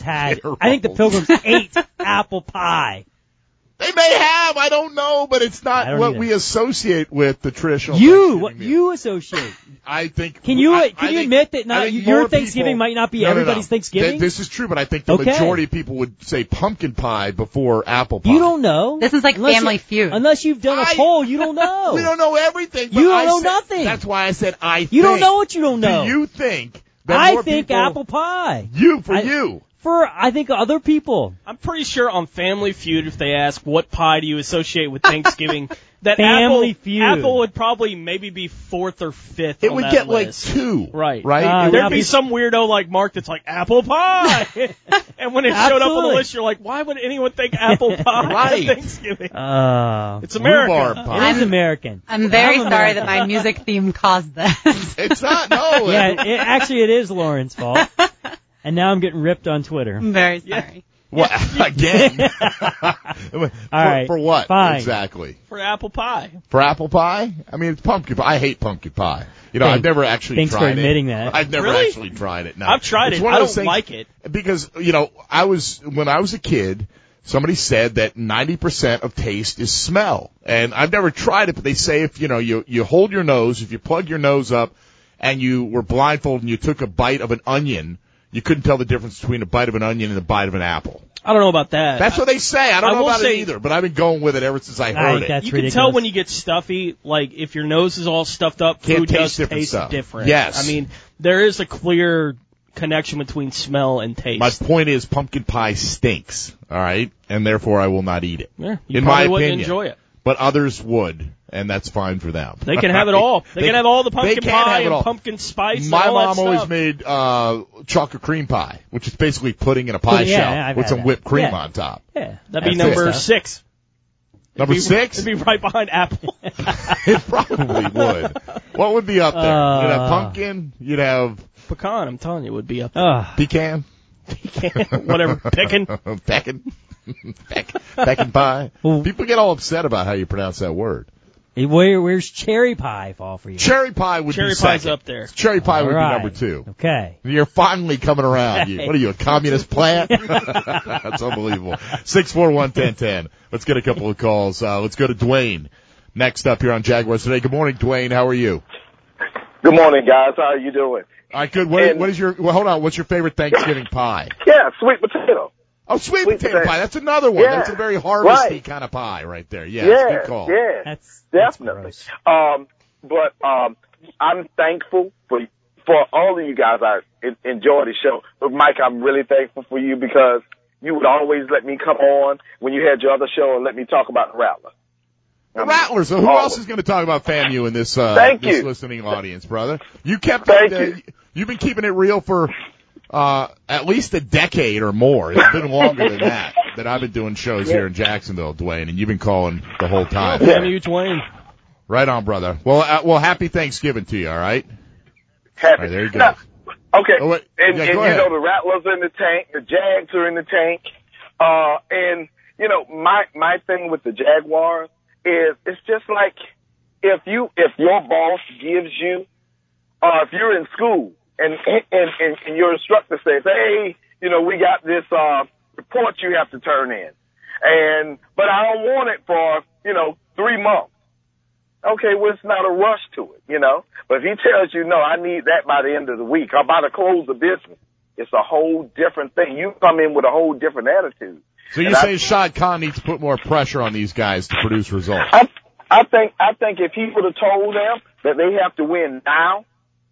ate apple pie. They may have, I don't know, but it's not what we associate with the traditional. What you associate? I think. Can you admit that your Thanksgiving might not be everybody's Thanksgiving? This is true, but I think the majority of people would say pumpkin pie before apple pie. You don't know. This is like Family Feud. Unless you've done a poll, you don't know. We don't know everything. You don't know nothing. That's why I said I think. You don't know what you don't know. Do you think that I more think people, apple pie. I think other people. I'm pretty sure on Family Feud, if they ask what pie do you associate with Thanksgiving, that Apple would probably maybe be 4th or 5th. It would get list. Like 2. Right. There'd be some weirdo like Mark that's like apple pie, and when it showed up on the list, you're like, why would anyone think apple pie at Thanksgiving? It's American. It is American. I'm very sorry that my music theme caused this. It's not. No. It is Lauren's fault. And now I'm getting ripped on Twitter. I'm very sorry. What? Again? All right. For what? Fine. Exactly. For apple pie. For apple pie? I mean, it's pumpkin pie. I hate pumpkin pie. I've never actually tried it. Thanks for admitting that. I've never actually tried it. No. I've tried it. I don't like it. Because, when I was a kid, somebody said that 90% of taste is smell. And I've never tried it, but they say if, you hold your nose, if you plug your nose up and you were blindfolded and you took a bite of an onion, you couldn't tell the difference between a bite of an onion and a bite of an apple. I don't know about that. That's what they say. I don't know about it either, but I've been going with it ever since I heard it. You can tell when you get stuffy, like if your nose is all stuffed up, food does taste different. Yes. I mean, there is a clear connection between smell and taste. My point is pumpkin pie stinks, all right? And therefore I will not eat it. Yeah, you in probably my wouldn't opinion. enjoy it. But others would, and that's fine for them. They can have it all. They can have all the pumpkin pie and all. pumpkin spice. My and all mom that stuff. always made chocolate cream pie, which is basically pudding in a pie shell with some whipped cream on top. Yeah, that'd be number 6. Number 6? It'd be right behind apple. It probably would. What would be up there? You'd have pumpkin. You'd have pecan. I'm telling you, it would be up there. Pecan. Whatever. Peckin. Peckin pie. People get all upset about how you pronounce that word. Where's cherry pie fall for you? Cherry pie would be second. Cherry pie's up there. Cherry pie would be number 2. Okay. You're finally coming around. What are you, a communist plant? That's unbelievable. 641-1010. Let's get a couple of calls. Let's go to Dwayne. Next up here on Jaguars Today. Good morning, Dwayne. How are you? Good morning, guys. How are you doing? All right, good. What is your, hold on, what's your favorite Thanksgiving pie? Yeah, sweet potato. Oh, sweet potato pie. That's another one. Yeah. That's a very harvesty kind of pie right there. Yeah, good call. Yeah, that's definitely. But I'm thankful for all of you guys. I enjoy the show. But Mike, I'm really thankful for you because you would always let me come on when you had your other show and let me talk about the Rattler. The Rattlers. So who else is going to talk about FAMU in this listening audience, brother? You kept you've been keeping it real for at least a decade or more. It's been longer than that I've been doing shows here in Jacksonville, Dwayne, and you've been calling the whole time. FAMU, Dwayne. Right on, brother. Well, happy Thanksgiving to you. All right. Happy. All right, there you go. Now, okay. Oh, wait. And go you ahead. know the Rattlers are in the tank, the Jags are in the tank, and you know my thing with the Jaguars is it's just like if your boss gives you, if you're in school and your instructor says, hey, you know, we got this report you have to turn in, but I don't want it for 3 months. Okay, well, it's not a rush to it, you know. But if he tells you, no, I need that by the end of the week, or by the close of business, it's a whole different thing. You come in with a whole different attitude. So you say Shad Khan needs to put more pressure on these guys to produce results? I think if he would have told them that they have to win now,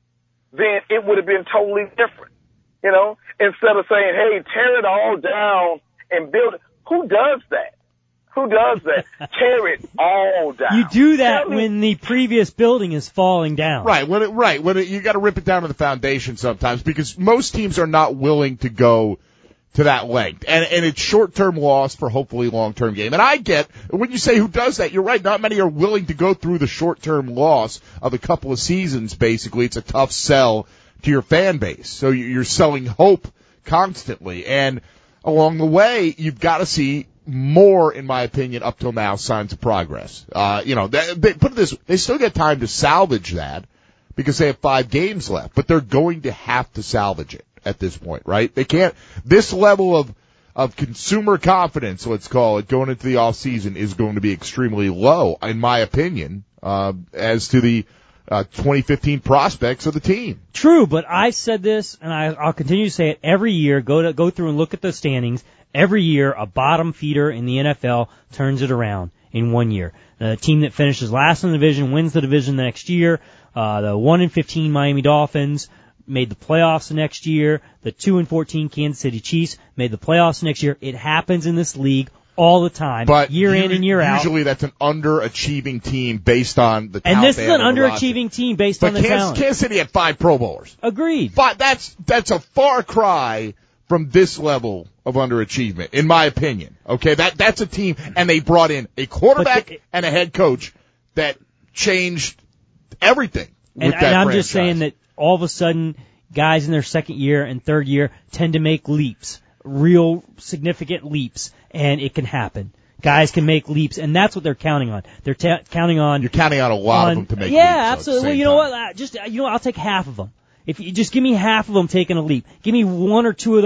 then it would have been totally different. You know, instead of saying, hey, tear it all down and build it. Who does that? Who does that? Tear it all down. You do that when the previous building is falling down. Right. When you got to rip it down to the foundation sometimes because most teams are not willing to go to that length. And it's short-term loss for hopefully long-term game. And I get, when you say who does that, you're right, not many are willing to go through the short-term loss of a couple of seasons, basically. It's a tough sell to your fan base. So you're selling hope constantly. And along the way, you've got to see more, in my opinion, up till now, signs of progress. Put it this way, they still get time to salvage that because they have 5 games left, but they're going to have to salvage it at this point, right? They can't, this level of consumer confidence, let's call it, going into the off season is going to be extremely low, in my opinion, as to the 2015 prospects of the team. True, but I've said this, and I'll continue to say it every year. Go through and look at the standings. Every year, a bottom feeder in the NFL turns it around in 1 year. The team that finishes last in the division wins the division the next year. The 1-15 Miami Dolphins made the playoffs the next year. The 2-14 Kansas City Chiefs made the playoffs next year. It happens in this league all the time, but year in and year out. Usually that's an underachieving team based on the talent. And this is an underachieving team based on the talent. Kansas City had 5 Pro Bowlers. Agreed. But that's a far cry from this level of underachievement, in my opinion. Okay, that's a team, and they brought in a quarterback and a head coach that changed everything. And I'm just saying that all of a sudden, guys in their second year and third year tend to make leaps, real significant leaps, and it can happen. Guys can make leaps, and that's what they're counting on. They're counting on. You're counting on a lot of them to make leaps. Yeah, absolutely. Well, you know what? I'll take half of them. If you just give me half of them taking a leap, give me 1 or 2 of those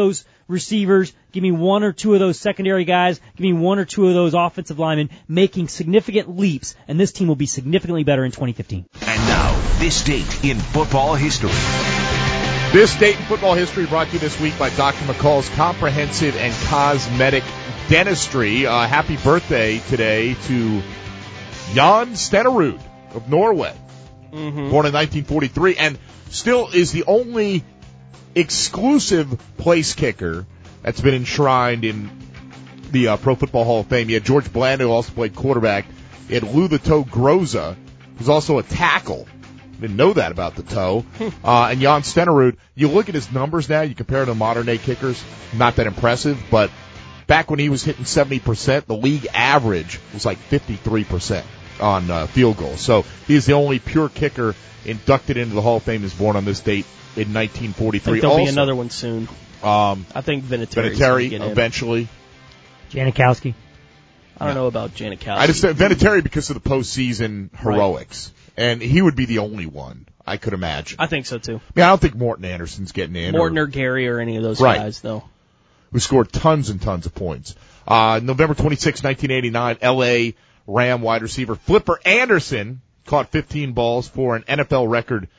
receivers. Give me one or two of those secondary guys. Give me one or two of those offensive linemen making significant leaps, and this team will be significantly better in 2015. And now, this date in football history. This date in football history brought to you this week by Dr. McCall's Comprehensive and Cosmetic Dentistry. Happy birthday today to Jan Stenerud of Norway, born in 1943, and still is the only exclusive place kicker that's been enshrined in the Pro Football Hall of Fame. You had George Blanda, who also played quarterback. You had Lou the Toe Groza, who's also a tackle. Didn't know that about the toe. And Jan Stenerud, you look at his numbers now, you compare him to modern-day kickers, not that impressive, but back when he was hitting 70%, the league average was like 53% on field goals. So he is the only pure kicker inducted into the Hall of Fame. Is born on this date in 1943. I think there'll be another one soon. I think Vinatieri eventually. Janikowski. I don't know about Janikowski. I just said Vinatieri because of the postseason heroics. Right. And he would be the only one, I could imagine. I think so, too. I mean, I don't think Morton Anderson's getting in. Morton or Gary or any of those guys, though. Who scored tons and tons of points. November 26, 1989, L.A. Ram wide receiver Flipper Anderson caught 15 balls for an NFL record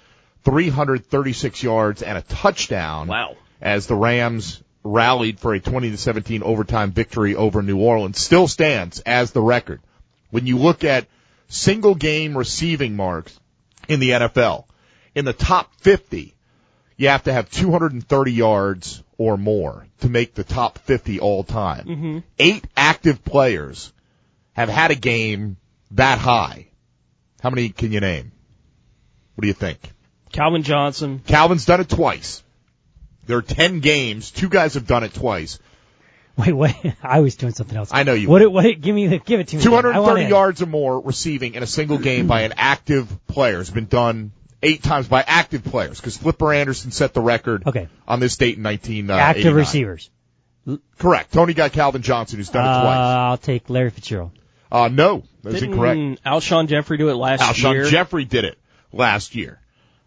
336 yards and a touchdown. Wow. As the Rams rallied for a 20-17 overtime victory over New Orleans. Still stands as the record. When you look at single game receiving marks in the NFL, in the top 50, you have to have 230 yards or more to make the top 50 all time. 8 active players have had a game that high. How many can you name? What do you think? Calvin Johnson. Calvin's done it twice. There are 10 games. 2 guys have done it twice. Wait. I was doing something else. I know you. What? Give it to me. 230 yards or more receiving in a single game by an active player has been done 8 times by active players, because Flipper Anderson set the record on this date in 1989. Active receivers. Correct. Tony got Calvin Johnson, who's done it twice. I'll take Larry Fitzgerald. No, that's incorrect. Alshon Jeffrey do it last year? Alshon Jeffrey did it last year.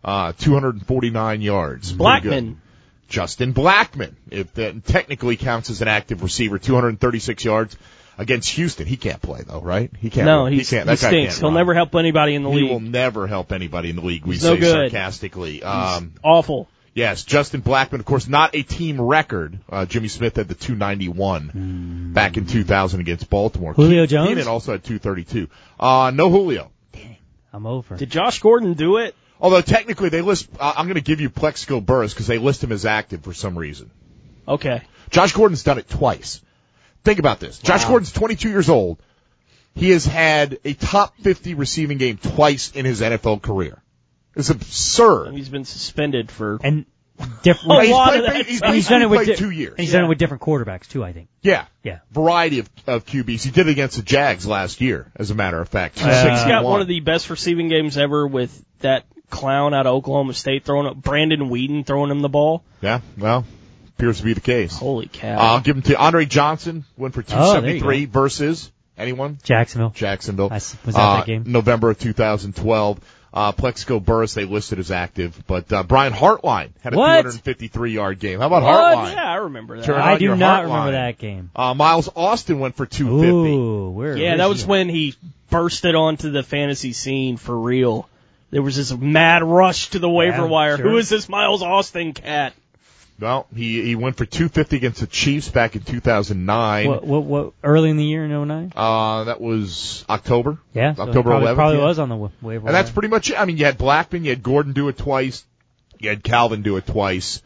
249 yards. Blackman. Justin Blackman, if that technically counts as an active receiver, 236 yards against Houston. He can't play though, right? He can't. No, he can't. He stinks. He'll never help anybody in the league. He will never help anybody in the league. We He's say no good. Sarcastically. He's awful. Yes, Justin Blackman, of course, not a team record. Jimmy Smith had the 291 back in 2000 against Baltimore. Julio Jones? Keenan also had 232. No Julio. Dang, I'm over. Did Josh Gordon do it? Although technically they list, I'm going to give you Plexico Burress because they list him as active for some reason. Okay. Josh Gordon's done it twice. Think about this. Josh Gordon's 22 years old. He has had a top 50 receiving game twice in his NFL career. It's absurd. And he's been suspended for different. He's done it with 2 years. And he's done it with different quarterbacks too, I think. Yeah. Yeah. Variety of QBs. He did it against the Jags last year, as a matter of fact. He's got one of the best receiving games ever with that clown out of Oklahoma State Brandon Whedon throwing him the ball. Yeah, well, appears to be the case. Holy cow. I'll give him to Andre Johnson, went for 273 versus anyone? Jacksonville. Was that game? November of 2012. Plexico Burress, they listed as active, but Brian Hartline had a 253-yard game. How about Hartline? Yeah, I remember that. I do not remember that game. Miles Austin went for 250. That was when he bursted onto the fantasy scene for real. There was this mad rush to the waiver wire. Sure. Who is this Miles Austin cat? Well, he went for 250 against the Chiefs back in 2009. What early in the year in 2009? That was October. Yeah, October 11th. Probably was on the waiver wire. And that's pretty much it. I mean, you had Blackman, you had Gordon do it twice, you had Calvin do it twice.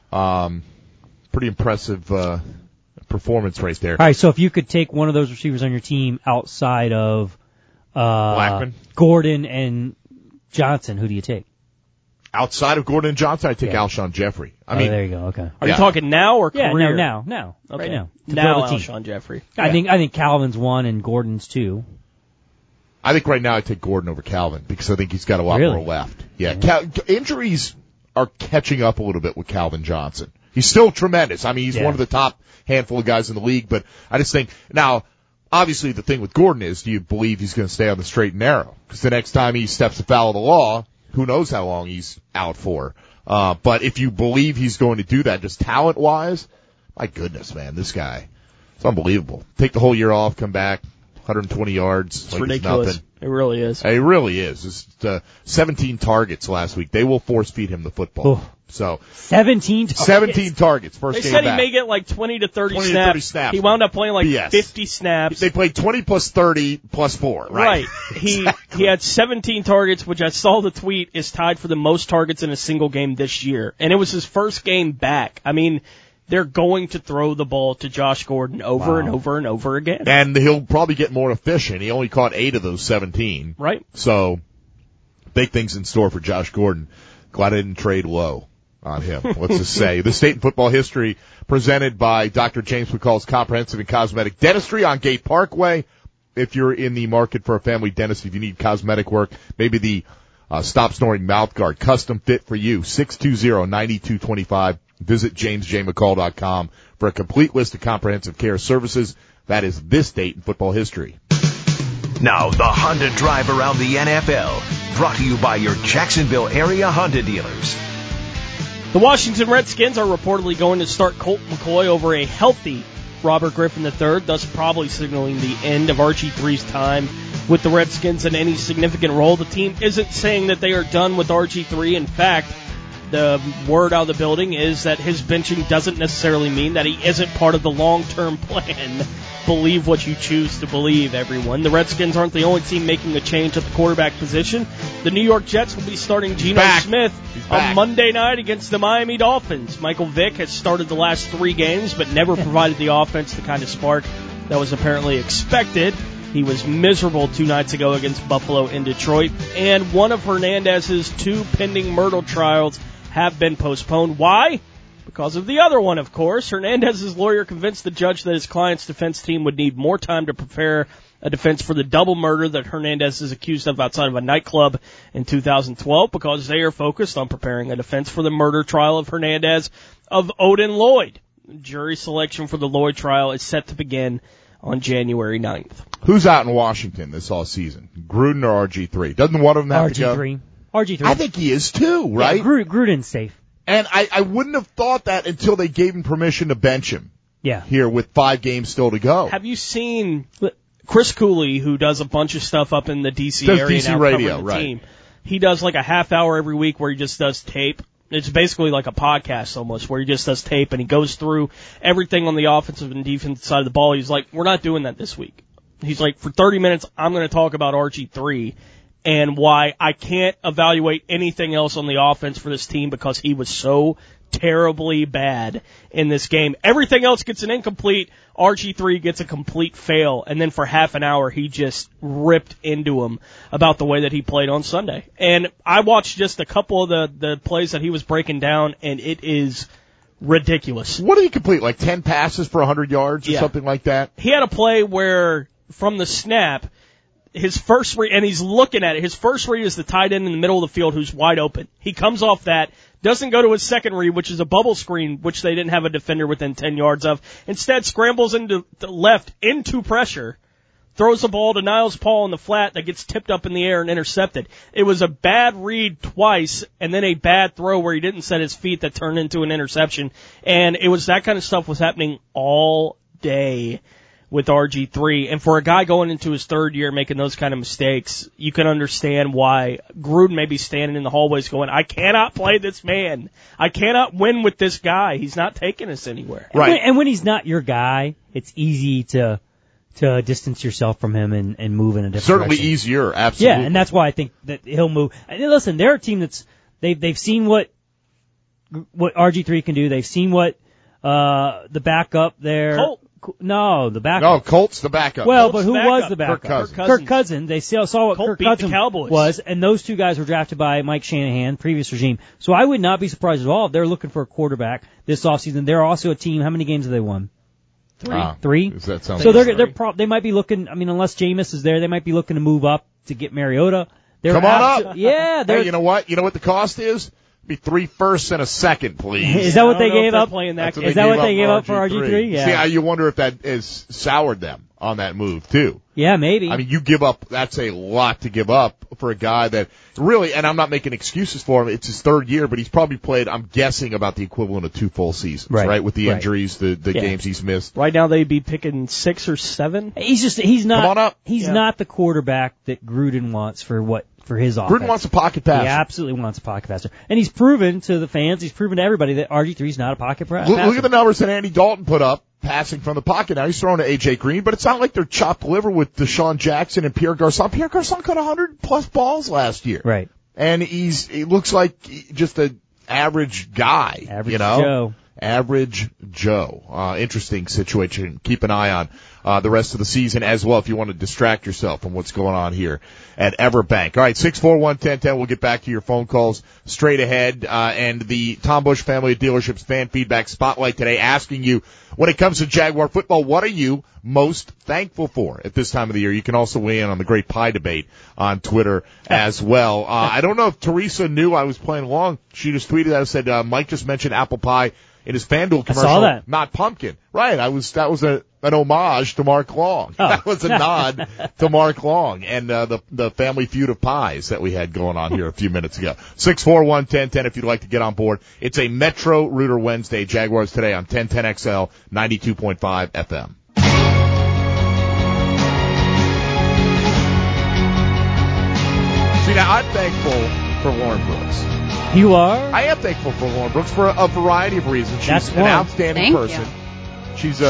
Pretty impressive performance right there. All right, so if you could take one of those receivers on your team outside of Blackman, Gordon, and Johnson, who do you take? Outside of Gordon and Johnson, I take Alshon Jeffrey. I mean, there you go. Okay. Are you talking now or career? Now. Okay. Right now. Now Alshon Jeffrey. I think Calvin's 1 and Gordon's 2. I think right now I take Gordon over Calvin because I think he's got a lot more left. Yeah. Injuries are catching up a little bit with Calvin Johnson. He's still tremendous. I mean, he's one of the top handful of guys in the league, but I just think now, obviously the thing with Gordon is, do you believe he's going to stay on the straight and narrow? Because the next time he steps afoul of the law, who knows how long he's out for. But if you believe he's going to do that, just talent-wise, My goodness, man, this guy, it's unbelievable. Take the whole year off, come back, 120 yards. It's ridiculous. Nothing. It really is. It really is. It's 17 targets last week. They will force feed him the football. Oh. So 17 targets. 17 targets. First they game said back. he may get like 20 to 30 20 snaps. to 30 snaps. He wound up playing like BS. 50 snaps. They played 20 plus 30 plus 4. Right. He had 17 targets, which I saw the tweet is tied for the most targets in a single game this year. And it was his first game back. I mean, they're going to throw the ball to Josh Gordon over and over and over again. And he'll probably get more efficient. He only caught 8 of those 17. Right. So, big things in store for Josh Gordon. Glad I didn't trade low on him. What's to say? The State in Football History presented by Dr. James McCall's Comprehensive and Cosmetic Dentistry on Gate Parkway. If you're in the market for a family dentist, if you need cosmetic work, maybe the Stop Snoring Mouth Guard, custom fit for you, 620-9225. Visit jamesjmccall.com for a complete list of comprehensive care services. That is this date in football history. Now, the Honda Drive around the NFL, brought to you by your Jacksonville area Honda dealers. The Washington Redskins are reportedly going to start Colt McCoy over a healthy Robert Griffin III, thus probably signaling the end of RG3's time with the Redskins in any significant role. The team isn't saying that they are done with RG3. In fact, the word out of the building is that his benching doesn't necessarily mean that he isn't part of the long-term plan. Believe what you choose to believe, everyone. The Redskins aren't the only team making a change at the quarterback position. The New York Jets will be starting Geno Smith on Monday night against the Miami Dolphins. Michael Vick has started the last 3 games, but never provided the offense the kind of spark that was apparently expected. He was miserable 2 nights ago against Buffalo and Detroit. And one of Hernandez's 2 pending murder trials have been postponed. Why? Because of the other one, of course. Hernandez's lawyer convinced the judge that his client's defense team would need more time to prepare a defense for the double murder that Hernandez is accused of outside of a nightclub in 2012 because they are focused on preparing a defense for the murder trial of Hernandez of Odin Lloyd. Jury selection for the Lloyd trial is set to begin on January 9th. Who's out in Washington this all season? Gruden or RG3? Doesn't one of them have to go? RG3. I think he is too, right? Yeah, Gruden's safe. And I wouldn't have thought that until they gave him permission to bench him. Yeah. Here with 5 games still to go. Have you seen Chris Cooley, who does a bunch of stuff up in the D.C. area now covering the team? He does like a half hour every week where he just does tape. It's basically like a podcast almost where he just does tape and he goes through everything on the offensive and defensive side of the ball. He's like, we're not doing that this week. He's like, for 30 minutes, I'm going to talk about RG3 and why I can't evaluate anything else on the offense for this team because he was so terribly bad in this game. Everything else gets an incomplete. RG3 gets a complete fail. And then for half an hour, he just ripped into him about the way that he played on Sunday. And I watched just a couple of the plays that he was breaking down, and it is ridiculous. What did he complete? Like 10 passes for 100 yards or something like that? He had a play where from the snap, his first read, and he's looking at it, his first read is the tight end in the middle of the field who's wide open. He comes off that, doesn't go to his second read, which is a bubble screen, which they didn't have a defender within 10 yards of. Instead, scrambles into the left into pressure, throws the ball to Niles Paul in the flat that gets tipped up in the air and intercepted. It was a bad read twice, and then a bad throw where he didn't set his feet that turned into an interception. And it was that kind of stuff was happening all day with RG3. And for a guy going into his 3rd year making those kind of mistakes, you can understand why Gruden may be standing in the hallways going, I cannot play this man. I cannot win with this guy. He's not taking us anywhere. Right. And when he's not your guy, it's easy to distance yourself from him and move in a different Certainly direction. easier, absolutely. Yeah, and that's why I think that he'll move. And listen, they're a team that's they've seen what RG3 can do. They've seen what the backup there. Colt. No, the backup. No, Colt's the backup. Well, Colt's but who backup. was the backup? Kirk Cousins. They saw what Colt Kirk beat the Cousins Cowboys. was, and those 2 guys were drafted by Mike Shanahan, previous regime. So I would not be surprised at all if they're looking for a quarterback this offseason. They're also a team. How many games have they won? 3. That sounds So they might be looking. I mean, unless Jameis is there, they might be looking to move up to get Mariota. Come on up. Yeah. Hey, you know what? You know what the cost is? Be 3 firsts and a second, please. Is that what they gave up? Playing that Is that what they gave up for RG3? Yeah. See, you wonder if that has soured them on that move too. Yeah, maybe. I mean, you give up, that's a lot to give up for a guy that really, and I'm not making excuses for him, it's his third year, but he's probably played, I'm guessing, about the equivalent of 2 full seasons, right? With the injuries, the games he's missed. Right now they'd be picking 6 or 7. He's not, come on up. He's not the quarterback that Gruden wants for his offense. Gruden wants a pocket passer. He absolutely wants a pocket passer. And he's proven to the fans, he's proven to everybody that RG3's not a pocket passer. Look at the numbers that Andy Dalton put up. Passing from the pocket. Now he's throwing to A.J. Green, but it's not like they're chopped liver with Deshaun Jackson and Pierre Garçon. Pierre Garçon caught 100-plus balls last year. Right. And he looks like just an average guy. Average Joe. Average Joe. Interesting situation. Keep an eye on the rest of the season as well if you want to distract yourself from what's going on here at Everbank. All right, 641-1010. We'll get back to your phone calls straight ahead. And the Tom Busch Family of Dealerships Fan Feedback Spotlight today asking you, when it comes to Jaguar football, what are you most thankful for at this time of the year? You can also weigh in on the great pie debate on Twitter as well. I don't know if Teresa knew I was playing along. She just tweeted out and said, Mike just mentioned apple pie in his FanDuel commercial. I saw that. Not pumpkin. Right. That was an homage to Mark Long. Oh. That was a nod to Mark Long and the family feud of pies that we had going on here a few minutes ago. 641-1010 if you'd like to get on board. It's a Metro Rooter Wednesday. Jaguars today on 1010XL 92.5 FM. See, now I'm thankful for Lauren Brooks. You are? I am thankful for Lauren Brooks for a variety of reasons. She's an outstanding person. She's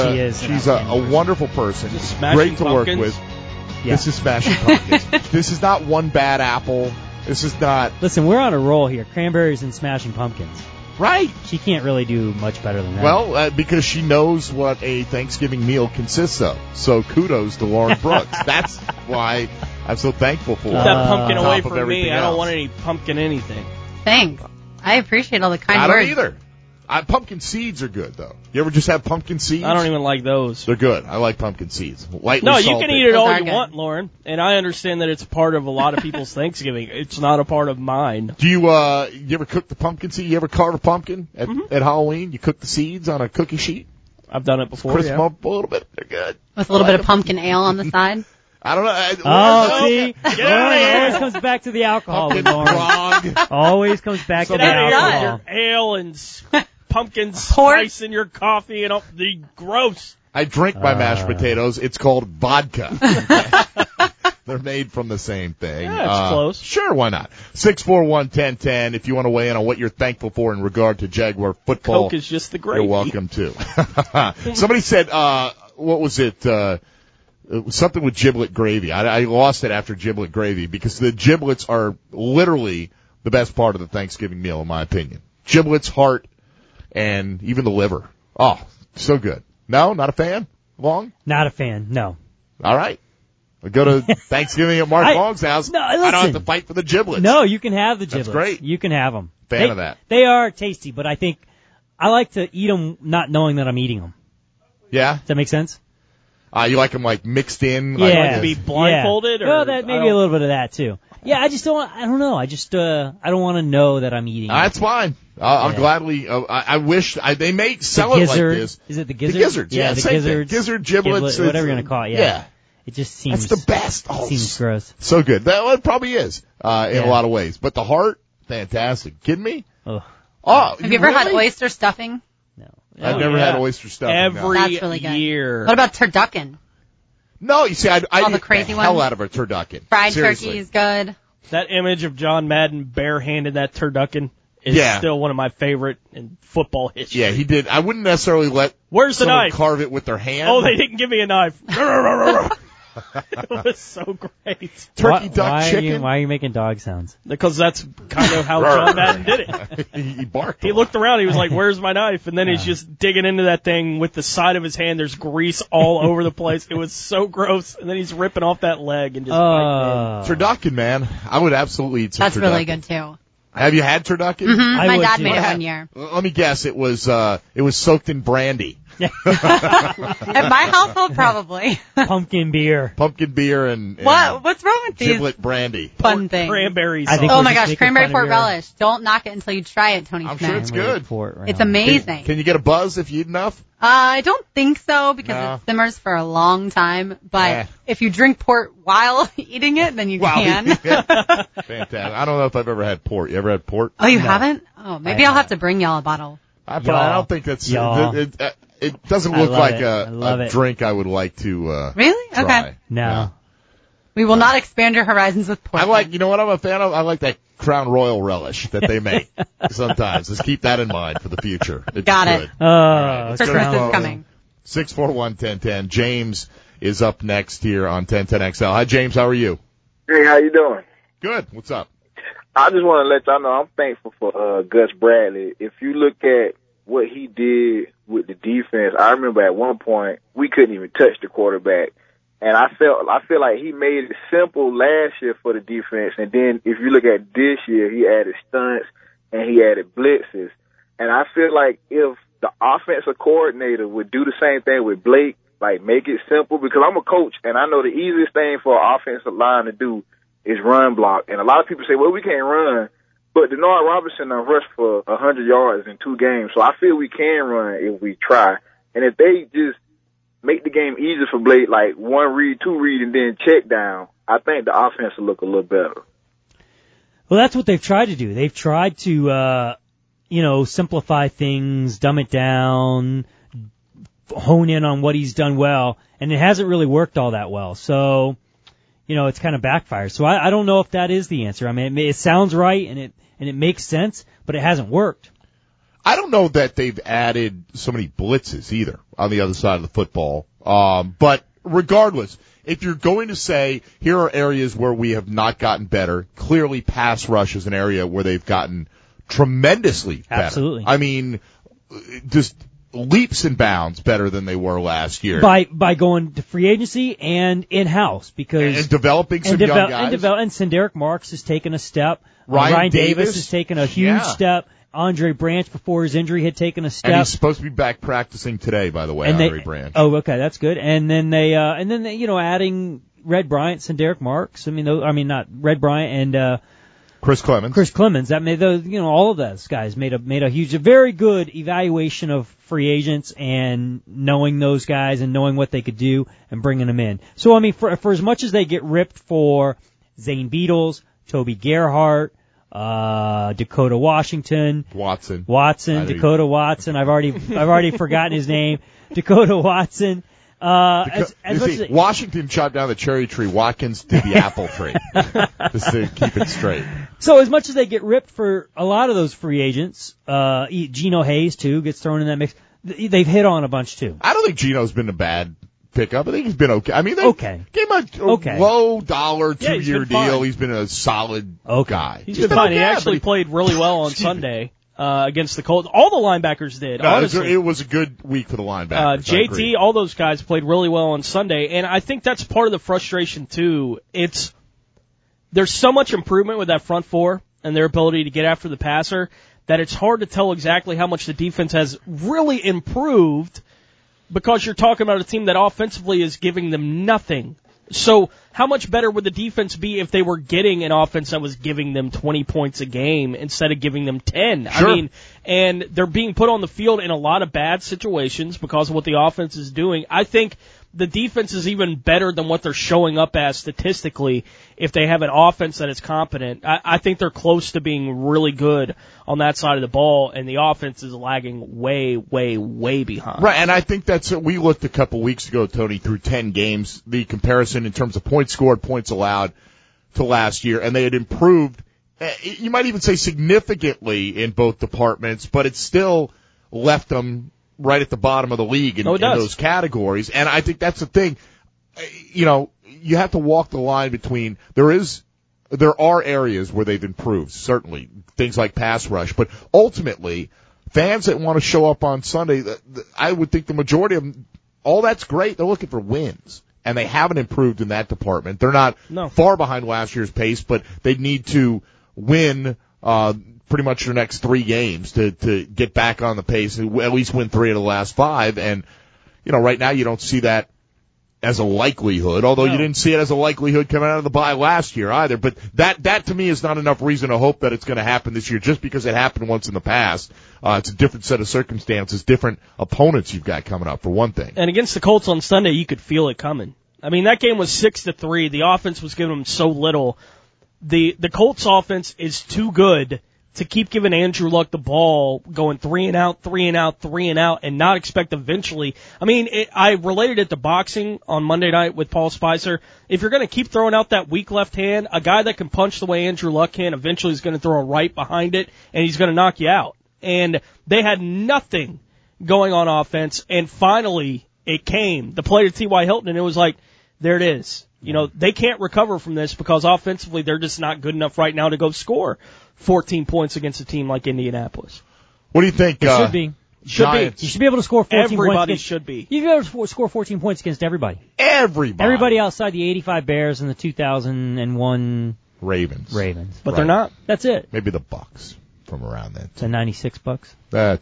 a wonderful person. Great to work with. Yeah. This is Smashing Pumpkins. This is not one bad apple. This is not. Listen, we're on a roll here. Cranberries and Smashing Pumpkins. Right. She can't really do much better than that. Well, because she knows what a Thanksgiving meal consists of. So kudos to Lauren Brooks. That's why I'm so thankful for her. Put that pumpkin away from me. I don't want any pumpkin anything. Thanks. I appreciate all the kind words. I don't either. Pumpkin seeds are good, though. You ever just have pumpkin seeds? I don't even like those. They're good. I like pumpkin seeds. Lightly salted. You can eat it all you want, Lauren. And I understand that it's part of a lot of people's Thanksgiving. It's not a part of mine. Do you ever cook the pumpkin seed? You ever carve a pumpkin at Halloween? You cook the seeds on a cookie sheet? I've done it before, Crisp them up a little bit. They're good. With a little bit of pumpkin ale on the side? I don't know. See? Always comes back to the alcohol with Lauren. Always comes back to the alcohol. Your ale and pumpkin spice in your coffee and all the gross. I drink my mashed potatoes. It's called vodka. They're made from the same thing. Yeah, it's close. Sure, why not? 641-1010 if you want to weigh in on what you're thankful for in regard to Jaguar football. Coke is just the gravy. You're welcome to. Somebody said, what was it? Something with giblet gravy. I lost it after giblet gravy because the giblets are literally the best part of the Thanksgiving meal, in my opinion. Giblets, heart, and even the liver. Oh, so good. No, not a fan? Long? Not a fan, no. All right. We'll go to Thanksgiving at Mark Long's house. No, listen. I don't have to fight for the giblets. No, you can have the giblets. That's great. You can have them. Fan of that. They are tasty, but I think I like to eat them not knowing that I'm eating them. Yeah? Does that make sense? You like them like mixed in? Yeah. Like to be blindfolded? Yeah. Or well, that maybe a little bit of that too. Yeah, I just don't. I don't know. I don't want to know that I'm eating. That's fine. I'll gladly. I wish they may sell it like this. Is it the gizzard? The gizzards. Yeah, the gizzards. Gizzard giblets, whatever you're gonna call it. Yeah. It just seems. That's the best. It seems gross. So good. It probably is in a lot of ways. But the heart, fantastic. Kidding me? Ugh. Oh, have you ever had oyster stuffing? No. I've never had oyster stuffing. Every That's really good. year. What about turducken? No, you see, I all eat the crazy hell ones? out of a turducken. Fried Seriously. turkey is good. That image of John Madden barehanded that turducken is still one of my favorite in football history. Yeah, he did. I wouldn't necessarily let Where's the knife? carve it with their hand. Oh, they didn't give me a knife. It was so great. Turkey duck chicken. Why are you making dog sounds? Because that's kind of how John Madden did it. He barked. He looked around. He was like, "Where's my knife?" And then he's just digging into that thing with the side of his hand. There's grease all over the place. It was so gross. And then he's ripping off that leg and just turducken, man. I would absolutely eat some That's turducken. really good too. Have you had turducken? Mm-hmm. My would dad too. made it one year. Let me guess. It was soaked in brandy. At my household, probably. Pumpkin beer. Pumpkin beer and What's wrong with these giblet brandy. fun things? Cranberries. Oh my gosh, cranberry port relish. Don't knock it until you try it, Tony I'm Smith. sure it's good. It's amazing. Can you get a buzz if you eat enough? I don't think so because it simmers for a long time. But if you drink port while eating it, then you can. Fantastic. I don't know if I've ever had port. You ever had port? Oh, you haven't? Oh, maybe I'll have to bring y'all a bottle. I don't think that's it doesn't look like a drink I would like to Really? try. Okay. No. We will not expand your horizons with port. You know what I'm a fan of? I like that Crown Royal relish that they make sometimes. Just keep that in mind for the future. It's Got good. it. Right. Christmas is coming. 641-1010. James is up next here on 1010XL. Hi, James. How are you? Hey, how you doing? Good. What's up? I just want to let y'all know I'm thankful for Gus Bradley. If you look at what he did with the defense, I remember at one point we couldn't even touch the quarterback. And I feel like he made it simple last year for the defense. And then if you look at this year, he added stunts and he added blitzes. And I feel like if the offensive coordinator would do the same thing with Blake, like make it simple, because I'm a coach and I know the easiest thing for an offensive line to do is run block. And a lot of people say, well, we can't run. But Denard Robinson rushed for 100 yards in 2 games. So I feel we can run if we try. And if they just make the game easier for Blake, like 1 read, 2 read, and then check down, I think the offense will look a little better. Well, that's what they've tried to do. They've tried to, simplify things, dumb it down, hone in on what he's done well, and it hasn't really worked all that well. So, it's kind of backfired. So I don't know if that is the answer. I mean, it sounds right and it makes sense, but it hasn't worked. I don't know that they've added so many blitzes either on the other side of the football. But regardless, if you're going to say here are areas where we have not gotten better, clearly pass rush is an area where they've gotten tremendously better. Absolutely. I mean, just leaps and bounds better than they were last year. By going to free agency and in-house because and developing some young guys. And Senderick Marks has taken a step. Ryan Davis has taken a huge step. Andre Branch, before his injury, had taken a step. And he's supposed to be back practicing today, by the way, Andre Branch. Oh, okay, that's good. And then adding Red Bryant, Senderick Marks. Not Red Bryant and Chris Clemens. Chris Clemens. That made all of those guys made a very good evaluation of free agents and knowing those guys and knowing what they could do and bringing them in. So for as much as they get ripped for Zane Beadles, Toby Gerhart, Dakota Watson, Dakota Watson. I've already forgotten his name. Dakota Watson. Washington chopped down the cherry tree. Watkins did the apple tree. Just to keep it straight. So as much as they get ripped for a lot of those free agents, Geno Hayes too gets thrown in that mix. They've hit on a bunch too. I don't think Geno's been a bad pickup. I think he's been okay. I mean, they gave him a low dollar 2-year deal. Fine. He's been a solid guy. He's been fine. Okay, he actually played really well on Sunday against the Colts. All the linebackers did, honestly. It was a good week for the linebackers. JT, all those guys played really well on Sunday, and I think that's part of the frustration, too. There's so much improvement with that front four and their ability to get after the passer that it's hard to tell exactly how much the defense has really improved, because you're talking about a team that offensively is giving them nothing. So how much better would the defense be if they were getting an offense that was giving them 20 points a game instead of giving them 10? Sure. I mean, and they're being put on the field in a lot of bad situations because of what the offense is doing. I think the defense is even better than what they're showing up as statistically if they have an offense that is competent. I think they're close to being really good on that side of the ball, and the offense is lagging way, way, way behind. Right, and I think that's we looked a couple weeks ago, Tony, through 10 games, the comparison in terms of points scored, points allowed to last year, and they had improved, you might even say significantly in both departments, but it still left them right at the bottom of the league in those categories. And I think that's the thing. You have to walk the line between there are areas where they've improved, certainly, things like pass rush, but ultimately, fans that want to show up on Sunday, I would think the majority of them, all that's great. They're looking for wins, and they haven't improved in that department. They're not far behind last year's pace, but they need to win pretty much their next 3 games to get back on the pace and at least win 3 of the last 5. And, right now you don't see that as a likelihood, although you didn't see it as a likelihood coming out of the bye last year either. But that to me is not enough reason to hope that it's going to happen this year just because it happened once in the past. It's a different set of circumstances, different opponents you've got coming up, for one thing. And against the Colts on Sunday, you could feel it coming. I mean, that game was 6-3. The offense was giving them so little. The Colts offense is too good to keep giving Andrew Luck the ball, going 3 and out, and not expect eventually. I mean, I related it to boxing on Monday night with Paul Spicer. If you're going to keep throwing out that weak left hand, a guy that can punch the way Andrew Luck can, eventually is going to throw a right behind it, and he's going to knock you out. And they had nothing going on offense, and finally it came. The play to T.Y. Hilton, and it was like, there it is. You know, they can't recover from this because offensively they're just not good enough right now to go score 14 points against a team like Indianapolis. What do you think? It should be. Giants. You should be able to score 14 points. Everybody should be. You should be able to score 14 points against everybody. Everybody outside the 85 Bears and the 2001 Ravens. But they're not. That's it. Maybe the Bucks from around then. The 96 Bucks.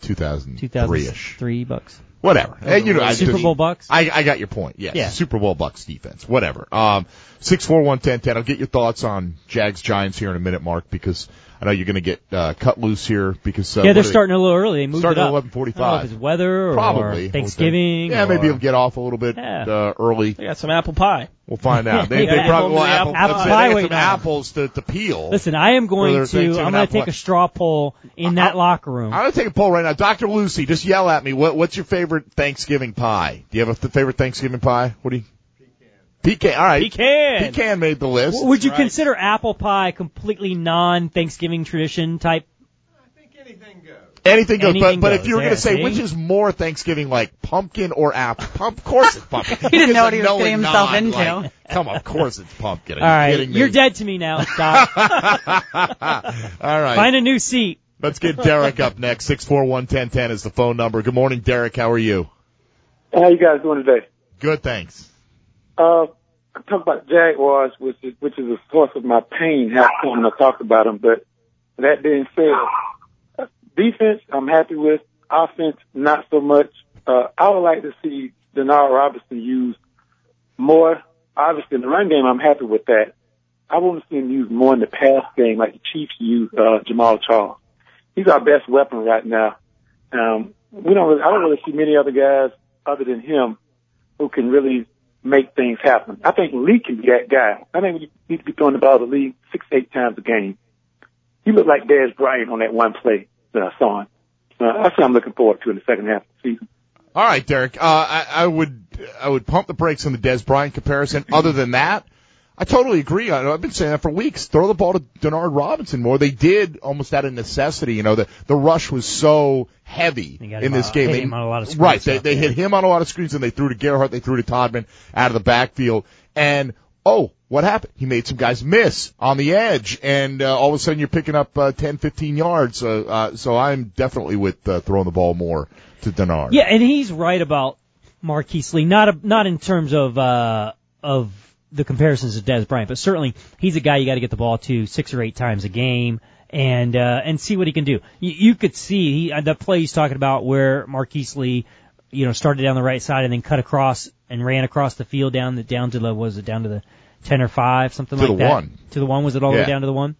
2003-ish. 3 Bucks. Whatever. And Super Bowl Bucks? I got your point. Yes. Yeah. Super Bowl Bucks defense. Whatever. 641-1010. I'll get your thoughts on Jags Giants here in a minute, Mark, because I know you're going to get cut loose here because they're starting a little early. They moved starting it up. at 11:45. I don't know if it's weather or Probably. Thanksgiving. Yeah, maybe you'll get off a little bit early. They got some apple pie. We'll find out. They probably will apple pie. Some apples to peel. Listen, I'm going to take a straw poll in that locker room. I'm going to take a poll right now. Dr. Lucy, just yell at me. What's your favorite Thanksgiving pie? Do you have a favorite Thanksgiving pie? What do you? Pecan. All right. Pecan made the list. Would you consider apple pie completely non-Thanksgiving tradition type? I think anything goes. Anything goes. But if you were going to say which is more Thanksgiving, like pumpkin or apple, of course it's pumpkin. He didn't know what he was getting himself into. Come on, of course it's pumpkin. All right, you're dead to me now, Scott. All right. Find a new seat. Let's get Derek up next. 641-1010 is the phone number. Good morning, Derek. How are you? How you guys doing today? Good, thanks. I talk about Jaguars, which is the source of my pain. How come I talk about them? But that being said, defense I'm happy with. Offense not so much. I would like to see Denard Robinson used more. Obviously, in the run game, I'm happy with that. I want to see him used more in the pass game, like the Chiefs use Jamal Charles. He's our best weapon right now. I don't really see many other guys other than him who can really make things happen. I think Lee can be that guy. I think he needs to be throwing the ball to Lee 6-8 times a game. He looked like Dez Bryant on that one play that I saw him. That's what I'm looking forward to in the second half of the season. All right, Derek. I would pump the brakes on the Dez Bryant comparison. Other than that, I totally agree. I've been saying that for weeks. Throw the ball to Denard Robinson more. They did almost out of necessity. You know, the rush was so heavy in this game. Hit him on a lot of screens. Right. They hit him on a lot of screens, and they threw to Gerhardt. They threw to Todman out of the backfield. And, what happened? He made some guys miss on the edge, and all of a sudden you're picking up 10, 15 yards. So I'm definitely with throwing the ball more to Denard. Yeah, and he's right about Marquise Lee. Not in terms of the comparisons to Dez Bryant, but certainly he's a guy you got to get the ball to 6 or 8 times a game and see what he can do. You could see the play he's talking about where Marquise Lee, started down the right side and then cut across and ran across the field down to the 10 or 5, something like that. To the 1. To the 1, was it all the way down to the 1?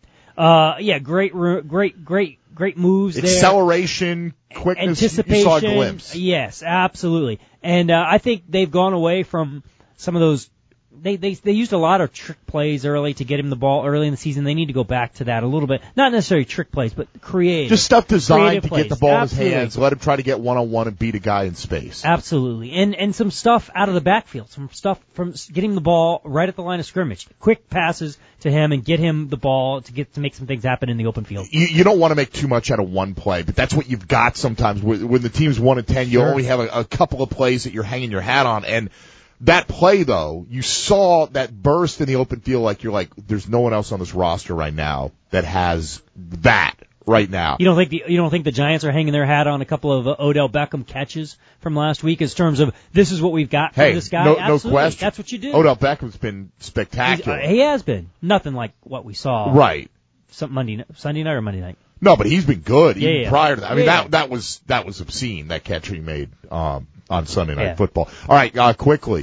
Great moves there. Acceleration, quickness, anticipation. You saw a glimpse. Yes, absolutely. And I think they've gone away from some of those. They used a lot of trick plays early to get him the ball early in the season. They need to go back to that a little bit. Not necessarily trick plays, but creative. Just stuff designed to plays. get the ball Absolutely. in his hands. Let him try to get one-on-one and beat a guy in space. Absolutely. And some stuff out of the backfield. Some stuff from getting the ball right at the line of scrimmage. Quick passes to him and get him the ball to make some things happen in the open field. You don't want to make too much out of one play, but that's what you've got sometimes. When the team's 1-10, you only have a couple of plays that you're hanging your hat on. And that play, though, you saw that burst in the open field there's no one else on this roster right now that has that right now. You don't think the Giants are hanging their hat on a couple of Odell Beckham catches from last week in terms of this is what we've got from this guy? No question. That's what you do. Odell Beckham's been spectacular. He has been. Nothing like what we saw. Right. Sunday night or Monday night? No, but he's been good even prior to that. I mean, that was obscene, that catch he made on Sunday Night Football. All right, quickly.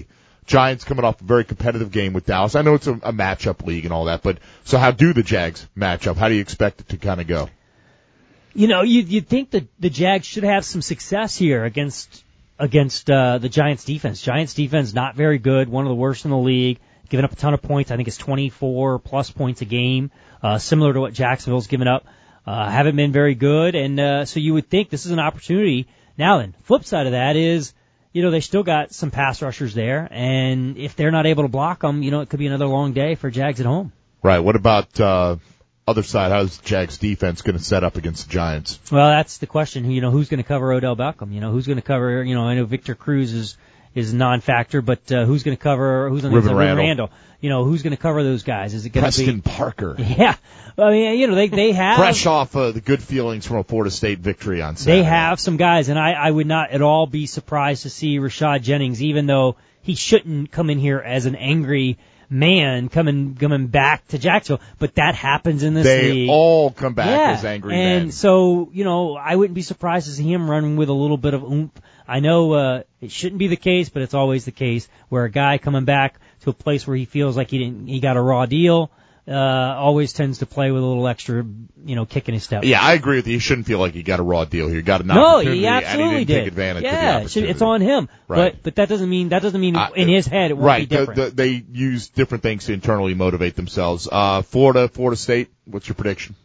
Giants coming off a very competitive game with Dallas. I know it's a matchup league and all that, but so how do the Jags match up? How do you expect it to kind of go? You know, you'd think that the Jags should have some success here against the Giants defense. Giants defense not very good, one of the worst in the league, giving up a ton of points. I think it's 24 plus points a game, similar to what Jacksonville's given up. Haven't been very good, and so you would think this is an opportunity. Now then, flip side of that is, you know, they still got some pass rushers there, and if they're not able to block them, you know, it could be another long day for Jags at home. Right. What about other side? How's Jags defense going to set up against the Giants? Well, that's the question. You know, who's going to cover Odell Beckham? You know, who's going to cover? You know, I know Victor Cruz is a non-factor, but who's going to cover? Who's on the inside? Ruben Randall. You know, who's going to cover those guys? Is it going to be Preston Parker? Yeah, I mean, you know, they have fresh off the good feelings from a Florida State victory on Saturday. They have some guys, and I would not at all be surprised to see Rashad Jennings, even though he shouldn't come in here as an angry man coming back to Jacksonville, but that happens in this league. They all come back as angry men. And so, you know, I wouldn't be surprised to see him running with a little bit of oomph. I know it shouldn't be the case, but it's always the case where a guy coming back to a place where he feels like he got a raw deal, always tends to play with a little extra, you know, kick in his step. Yeah, I agree with you. He shouldn't feel like he got a raw deal here. He got an No, opportunity, he absolutely and he didn't take advantage of the opportunity. It's on him. Right. But that doesn't mean in his head it won't be different. They use different things to internally motivate themselves. Florida State, what's your prediction?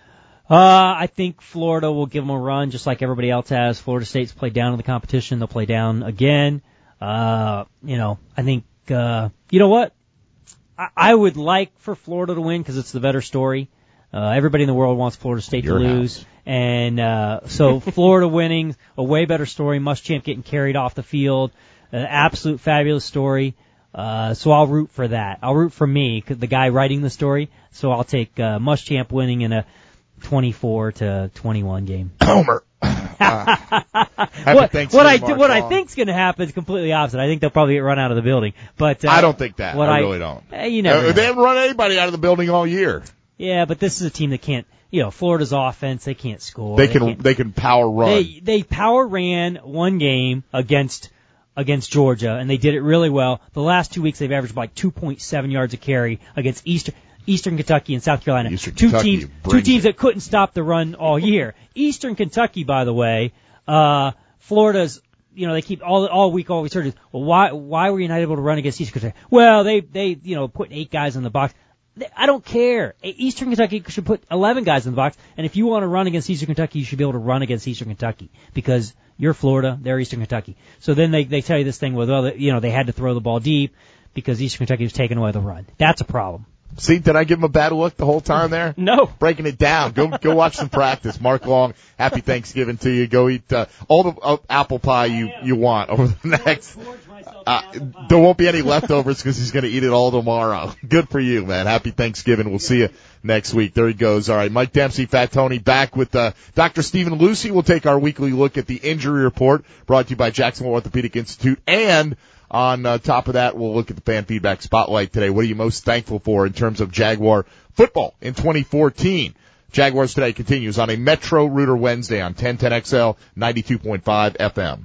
I think Florida will give them a run just like everybody else has. Florida State's played down in the competition. They'll play down again. You know, I think, you know what? I would like for Florida to win because it's the better story. Everybody in the world wants Florida State to lose. And, so Florida winning, a way better story. Muschamp getting carried off the field. An absolute fabulous story. So I'll root for that. I'll root for me, the guy writing the story. So I'll take, Muschamp winning in a 24-21 game. Homer. What I think's going to happen is completely opposite. I think they'll probably get run out of the building. But I don't think that. I really don't. You never they haven't run anybody out of the building all year. Yeah, but this is a team that can't. You know, Florida's offense, they can't score. They can power run. They power ran one game against Georgia, and they did it really well. The last 2 weeks they've averaged like 2.7 yards a carry against Eastern Kentucky and South Carolina. Two teams that couldn't stop the run all year. Eastern Kentucky, by the way, Florida's, you know, they keep all week always heard is, well, why were you not able to run against Eastern Kentucky? Well, they you know, put 8 guys in the box. I don't care. Eastern Kentucky should put 11 guys in the box, and if you want to run against Eastern Kentucky, you should be able to run against Eastern Kentucky because you're Florida, they're Eastern Kentucky. So then they tell you this thing with, well, you know, they had to throw the ball deep because Eastern Kentucky was taking away the run. That's a problem. See, did I give him a bad look the whole time there? No. Breaking it down. Go watch some practice. Mark Long, happy Thanksgiving to you. Go eat all the apple pie you want over the next. There won't be any leftovers because he's going to eat it all tomorrow. Good for you, man. Happy Thanksgiving. We'll see you next week. There he goes. All right, Mike Dempsey, Fat Tony, back with Dr. Stephen Lucy. We'll take our weekly look at the injury report brought to you by Jacksonville Orthopedic Institute. And on top of that, we'll look at the fan feedback spotlight today. What are you most thankful for in terms of Jaguar football in 2014? Jaguars Today continues on a Metro Rooter Wednesday on 1010XL 92.5 FM.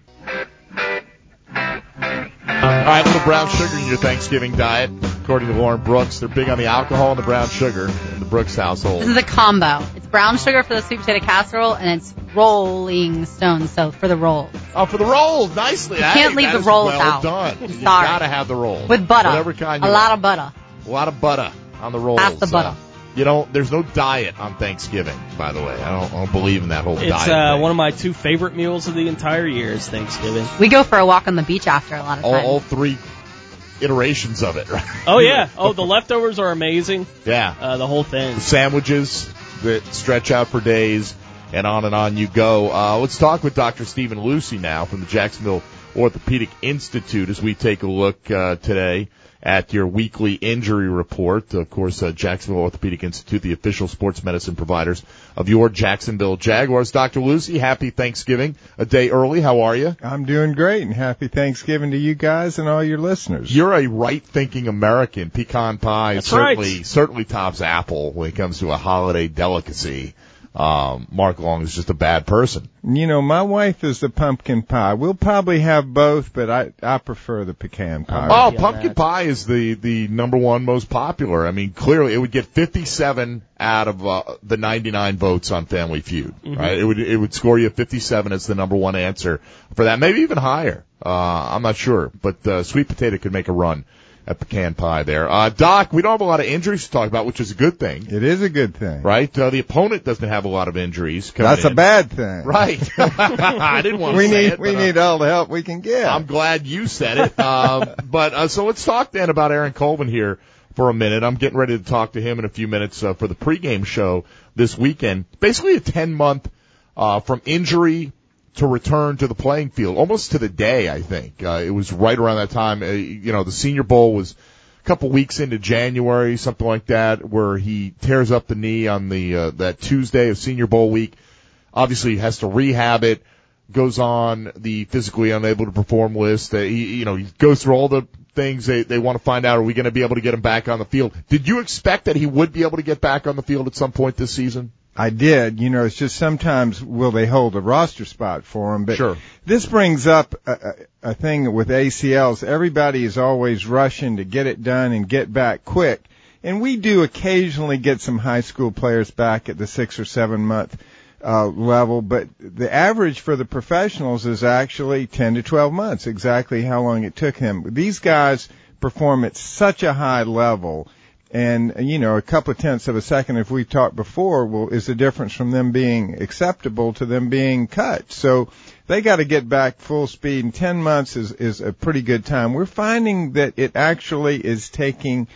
All right, little brown sugar in your Thanksgiving diet. According to Lauren Brooks, they're big on the alcohol and the brown sugar in the Brooks household. This is a combo. It's brown sugar for the sweet potato casserole, and it's Rolling Stones, so for the rolls. Oh, for the rolls. Nicely. You can't leave the rolls out. Well done. You gotta have the rolls. With butter. Whatever kind a lot of butter. A lot of butter on the rolls. Half the butter. There's no diet on Thanksgiving, by the way. I don't believe in that whole diet thing. It's one of my 2 favorite meals of the entire year is Thanksgiving. We go for a walk on the beach after a lot of times. All 3 iterations of it, right? Oh, yeah. Oh, the leftovers are amazing. Yeah. The whole thing. The sandwiches that stretch out for days, and on you go. Let's talk with Dr. Stephen Lucy now from the Jacksonville Orthopedic Institute as we take a look today at your weekly injury report. Of course, Jacksonville Orthopedic Institute, the official sports medicine providers of your Jacksonville Jaguars. Dr. Lucy, happy Thanksgiving a day early. How are you? I'm doing great, and happy Thanksgiving to you guys and all your listeners. You're a right-thinking American. Pecan pie certainly tops apple when it comes to a holiday delicacy. Mark Long is just a bad person. You know, my wife is the pumpkin pie. We'll probably have both, but I prefer the pecan pie. Oh, pumpkin pie is the number one most popular. I mean, clearly it would get 57 out of the 99 votes on Family Feud, right? It would score you 57 as the number one answer for that, maybe even higher. I'm not sure, but sweet potato could make a run at pecan pie there. Doc, we don't have a lot of injuries to talk about, which is a good thing. It is a good thing. Right? The opponent doesn't have a lot of injuries. That's a bad thing. Right. I didn't want to say it. We need all the help we can get. I'm glad you said it. But so let's talk then about Aaron Colvin here for a minute. I'm getting ready to talk to him in a few minutes for the pregame show this weekend. Basically a 10-month from injury to return to the playing field, almost to the day, I think. It was right around that time. The Senior Bowl was a couple weeks into January, something like that, where he tears up the knee on that Tuesday of Senior Bowl week. Obviously, he has to rehab it, goes on the physically unable to perform list. He goes through all the things they want to find out. Are we going to be able to get him back on the field? Did you expect that he would be able to get back on the field at some point this season? I did. You know, it's just sometimes will they hold a roster spot for him. But sure. This brings up a thing with ACLs. Everybody is always rushing to get it done and get back quick. And we do occasionally get some high school players back at the 6 or 7 month level, but the average for the professionals is actually 10 to 12 months, exactly how long it took him. These guys perform at such a high level. And, a couple of tenths of a second, if we talked before, is the difference from them being acceptable to them being cut. So they got to get back full speed, and 10 months is a pretty good time. We're finding that it actually is taking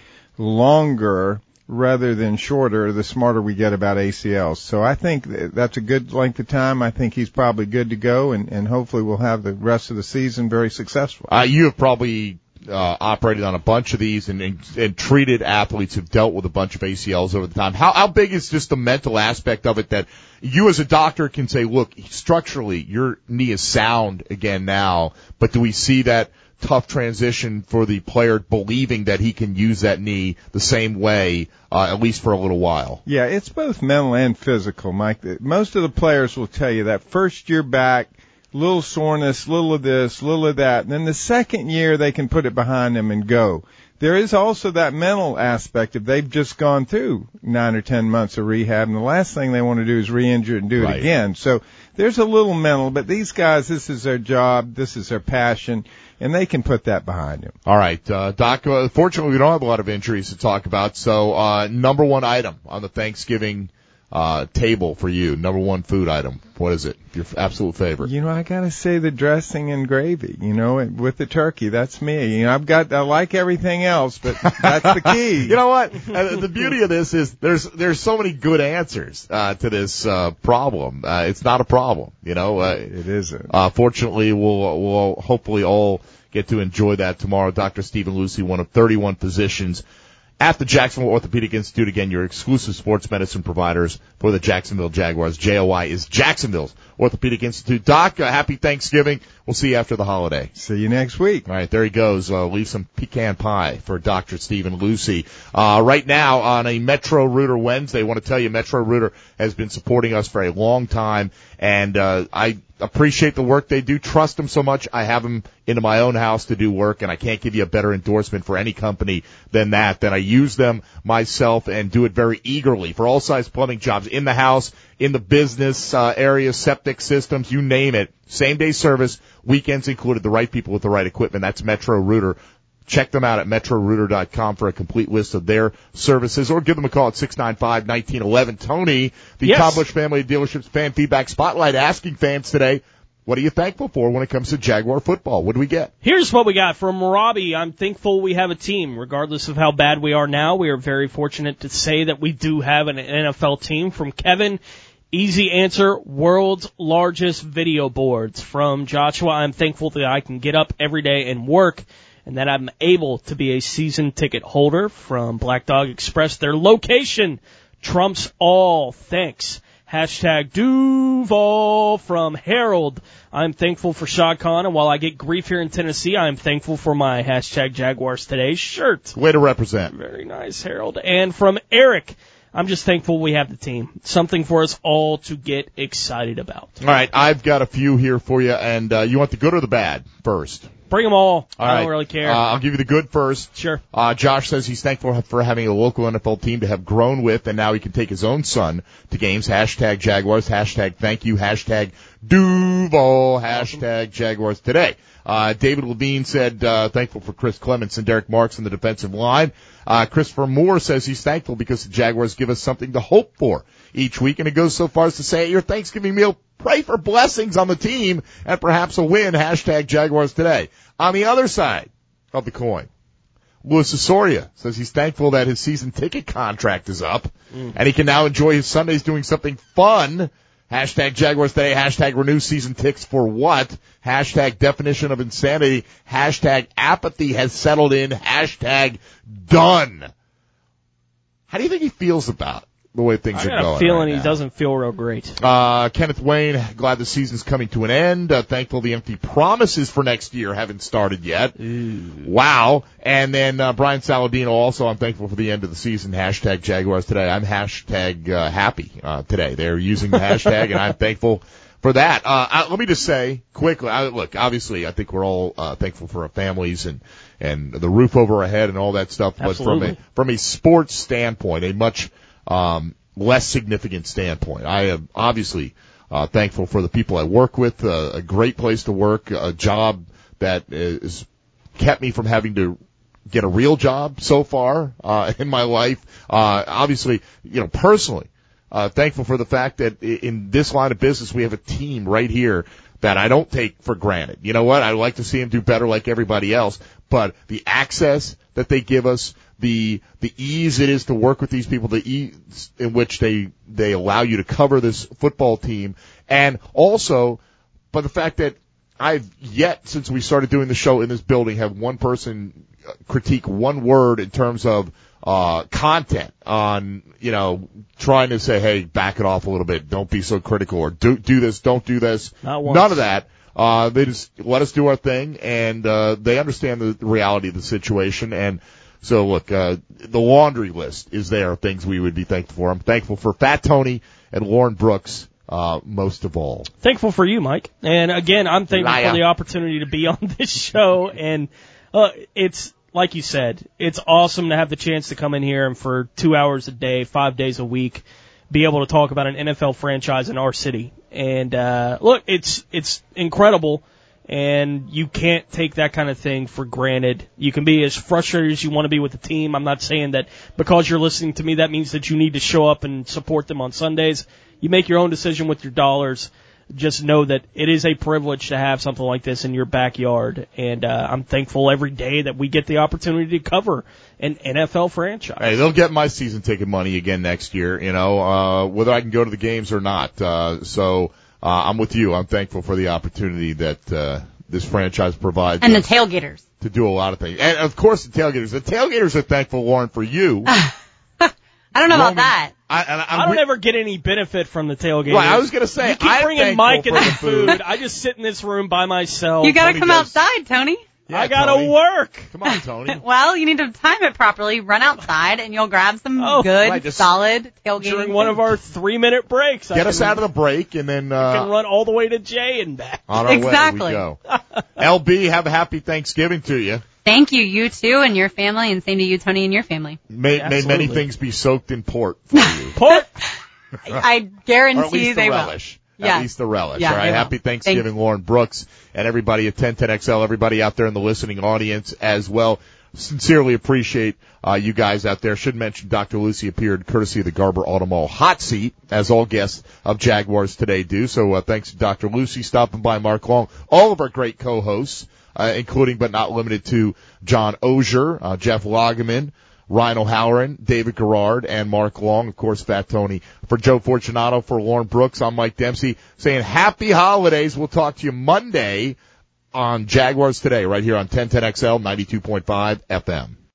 longer rather than shorter the smarter we get about ACLs. So I think that's a good length of time. I think he's probably good to go, and hopefully we'll have the rest of the season very successful. You have probably operated on a bunch of these and treated athletes who've dealt with a bunch of ACLs over the time. How big is just the mental aspect of it that you as a doctor can say, look, structurally your knee is sound again now, but do we see that tough transition for the player believing that he can use that knee the same way, at least for a little while? Yeah, it's both mental and physical, Mike. Most of the players will tell you that first year back, little soreness, little of this, little of that. And then the second year, they can put it behind them and go. There is also that mental aspect if they've just gone through 9 or 10 months of rehab, and the last thing they want to do is re-injure it and do it again. So there's a little mental, but these guys, this is their job, this is their passion, and they can put that behind them. All right, Doc, fortunately we don't have a lot of injuries to talk about, so number one item on the Thanksgiving table for you, number one food item. What is it? Your absolute favorite? I gotta say the dressing and gravy, with the turkey. That's me. I like everything else, but that's the key. You know what? The beauty of this is there's so many good answers to this problem. It's not a problem, It isn't. Fortunately, we'll hopefully all get to enjoy that tomorrow. Dr. Stephen Lucey, one of 31 physicians at the Jacksonville Orthopedic Institute. Again, your exclusive sports medicine providers for the Jacksonville Jaguars. JOI is Jacksonville's Orthopedic Institute. Doc, happy Thanksgiving. We'll see you after the holiday. See you next week. All right, there he goes. Leave some pecan pie for Dr. Stephen Lucey. Right now on a Metro Rooter Wednesday, I want to tell you Metro Rooter has been supporting us for a long time, and I appreciate the work they do. Trust them so much. I have them into my own house to do work, and I can't give you a better endorsement for any company than that. That I use them myself and do it very eagerly for all size plumbing jobs in the house, in the business area, septic systems, you name it. Same day service, weekends included, the right people with the right equipment. That's Metro Rooter. Check them out at metrorooter.com for a complete list of their services, or give them a call at 695-1911. Tony, the Accomplished Family Dealerships Fan Feedback Spotlight, asking fans today, what are you thankful for when it comes to Jaguar football? What do we get? Here's what we got from Robbie. I'm thankful we have a team. Regardless of how bad we are now, we are very fortunate to say that we do have an NFL team. From Kevin, easy answer, world's largest video boards. From Joshua, I'm thankful that I can get up every day and work, and that I'm able to be a season ticket holder. From Black Dog Express, their location trumps all. Thanks. Hashtag Duval. From Harold, I'm thankful for Shad Khan, and while I get grief here in Tennessee, I'm thankful for my hashtag Jaguars Today shirt. Way to represent. Very nice, Harold. And from Eric, I'm just thankful we have the team. Something for us all to get excited about. All right, I've got a few here for you, and you want the good or the bad first? Bring them all. I right. don't really care. I'll give you the good first. Sure. Josh says he's thankful for having a local NFL team to have grown with, and now he can take his own son to games. Hashtag Jaguars. Hashtag thank you. Hashtag Duval. Hashtag Jaguars today. David Levine said thankful for Chris Clements and Derek Marks in the defensive line. Christopher Moore says he's thankful because the Jaguars give us something to hope for each week, and it goes so far as to say at your Thanksgiving meal, pray for blessings on the team and perhaps a win. Hashtag Jaguars today. On the other side of the coin, Louis Osoria says he's thankful that his season ticket contract is up and he can now enjoy his Sundays doing something fun. Hashtag Jaguars today. Hashtag renew season tickets for what? Hashtag definition of insanity. Hashtag apathy has settled in. Hashtag done. How do you think he feels about the way things are going? I got a feeling he doesn't feel real great. Kenneth Wayne, glad the season's coming to an end. Thankful the empty promises for next year haven't started yet. Ooh. Wow. And then Brian Saladino also, I'm thankful for the end of the season. Hashtag Jaguars today. I'm hashtag happy today. They're using the hashtag, and I'm thankful for that. Let me just say quickly, look, obviously I think we're all thankful for our families and the roof over our head and all that stuff. Absolutely. But from a sports standpoint, a much less significant standpoint, I am obviously thankful for the people I work with, a great place to work, a job that has kept me from having to get a real job so far in my life. Obviously, personally, thankful for the fact that in this line of business we have a team right here that I don't take for granted. You know what? I'd like to see them do better like everybody else, but the access that they give us, the ease it is to work with these people, the ease in which they allow you to cover this football team, and also by the fact that I've yet, since we started doing the show in this building, have one person critique one word in terms of content on, trying to say, hey, back it off a little bit, don't be so critical, or do this, don't do this. Not once. None of that. They just let us do our thing, and they understand the reality of the situation. And so, look, the laundry list is there of things we would be thankful for. I'm thankful for Fat Tony and Lauren Brooks, most of all. Thankful for you, Mike. And again, I'm thankful for the opportunity to be on this show. And it's, like you said, it's awesome to have the chance to come in here and for 2 hours a day, 5 days a week, be able to talk about an NFL franchise in our city. And look, it's incredible, and you can't take that kind of thing for granted. You can be as frustrated as you want to be with the team. I'm not saying that because you're listening to me that means that you need to show up and support them on Sundays. You make your own decision with your dollars. Just know that it is a privilege to have something like this in your backyard, and I'm thankful every day that we get the opportunity to cover an NFL franchise. Hey, they'll get my season ticket money again next year, whether I can go to the games or not. So I'm with you. I'm thankful for the opportunity that this franchise provides. And the tailgaters. To do a lot of things. And, of course, the tailgaters. The tailgaters are thankful, Lauren, for you. I don't know about that. I don't ever get any benefit from the tailgate. Well, I was going to say, you keep bringing Mike and the food. I just sit in this room by myself. You got to come outside, Tony. Yeah, I got to work. Come on, Tony. Well, you need to time it properly. Run outside, and you'll grab some good, solid tailgating during one of our 3-minute breaks. Get us out of the break, and then can run all the way to Jay and back. On our way we go. LB, have a happy Thanksgiving to you. Thank you, you too, and your family, and same to you, Tony, and your family. May many things be soaked in port for you. Port? I guarantee or at least they the relish. will. At least the relish. Yeah, all right. Happy Thanksgiving, Lauren Brooks, and everybody at 1010XL, everybody out there in the listening audience as well. Sincerely appreciate you guys out there. Should mention Dr. Lucy appeared courtesy of the Garber Automall Hot Seat, as all guests of Jaguars Today do. So thanks to Dr. Lucy stopping by, Mark Long, all of our great co-hosts, including but not limited to John Ogier, Jeff Lageman, Ryan O'Halloran, David Garrard, and Mark Long, of course, Fat Tony. For Joe Fortunato, for Lauren Brooks, I'm Mike Dempsey saying happy holidays. We'll talk to you Monday on Jaguars Today right here on 1010XL 92.5 FM.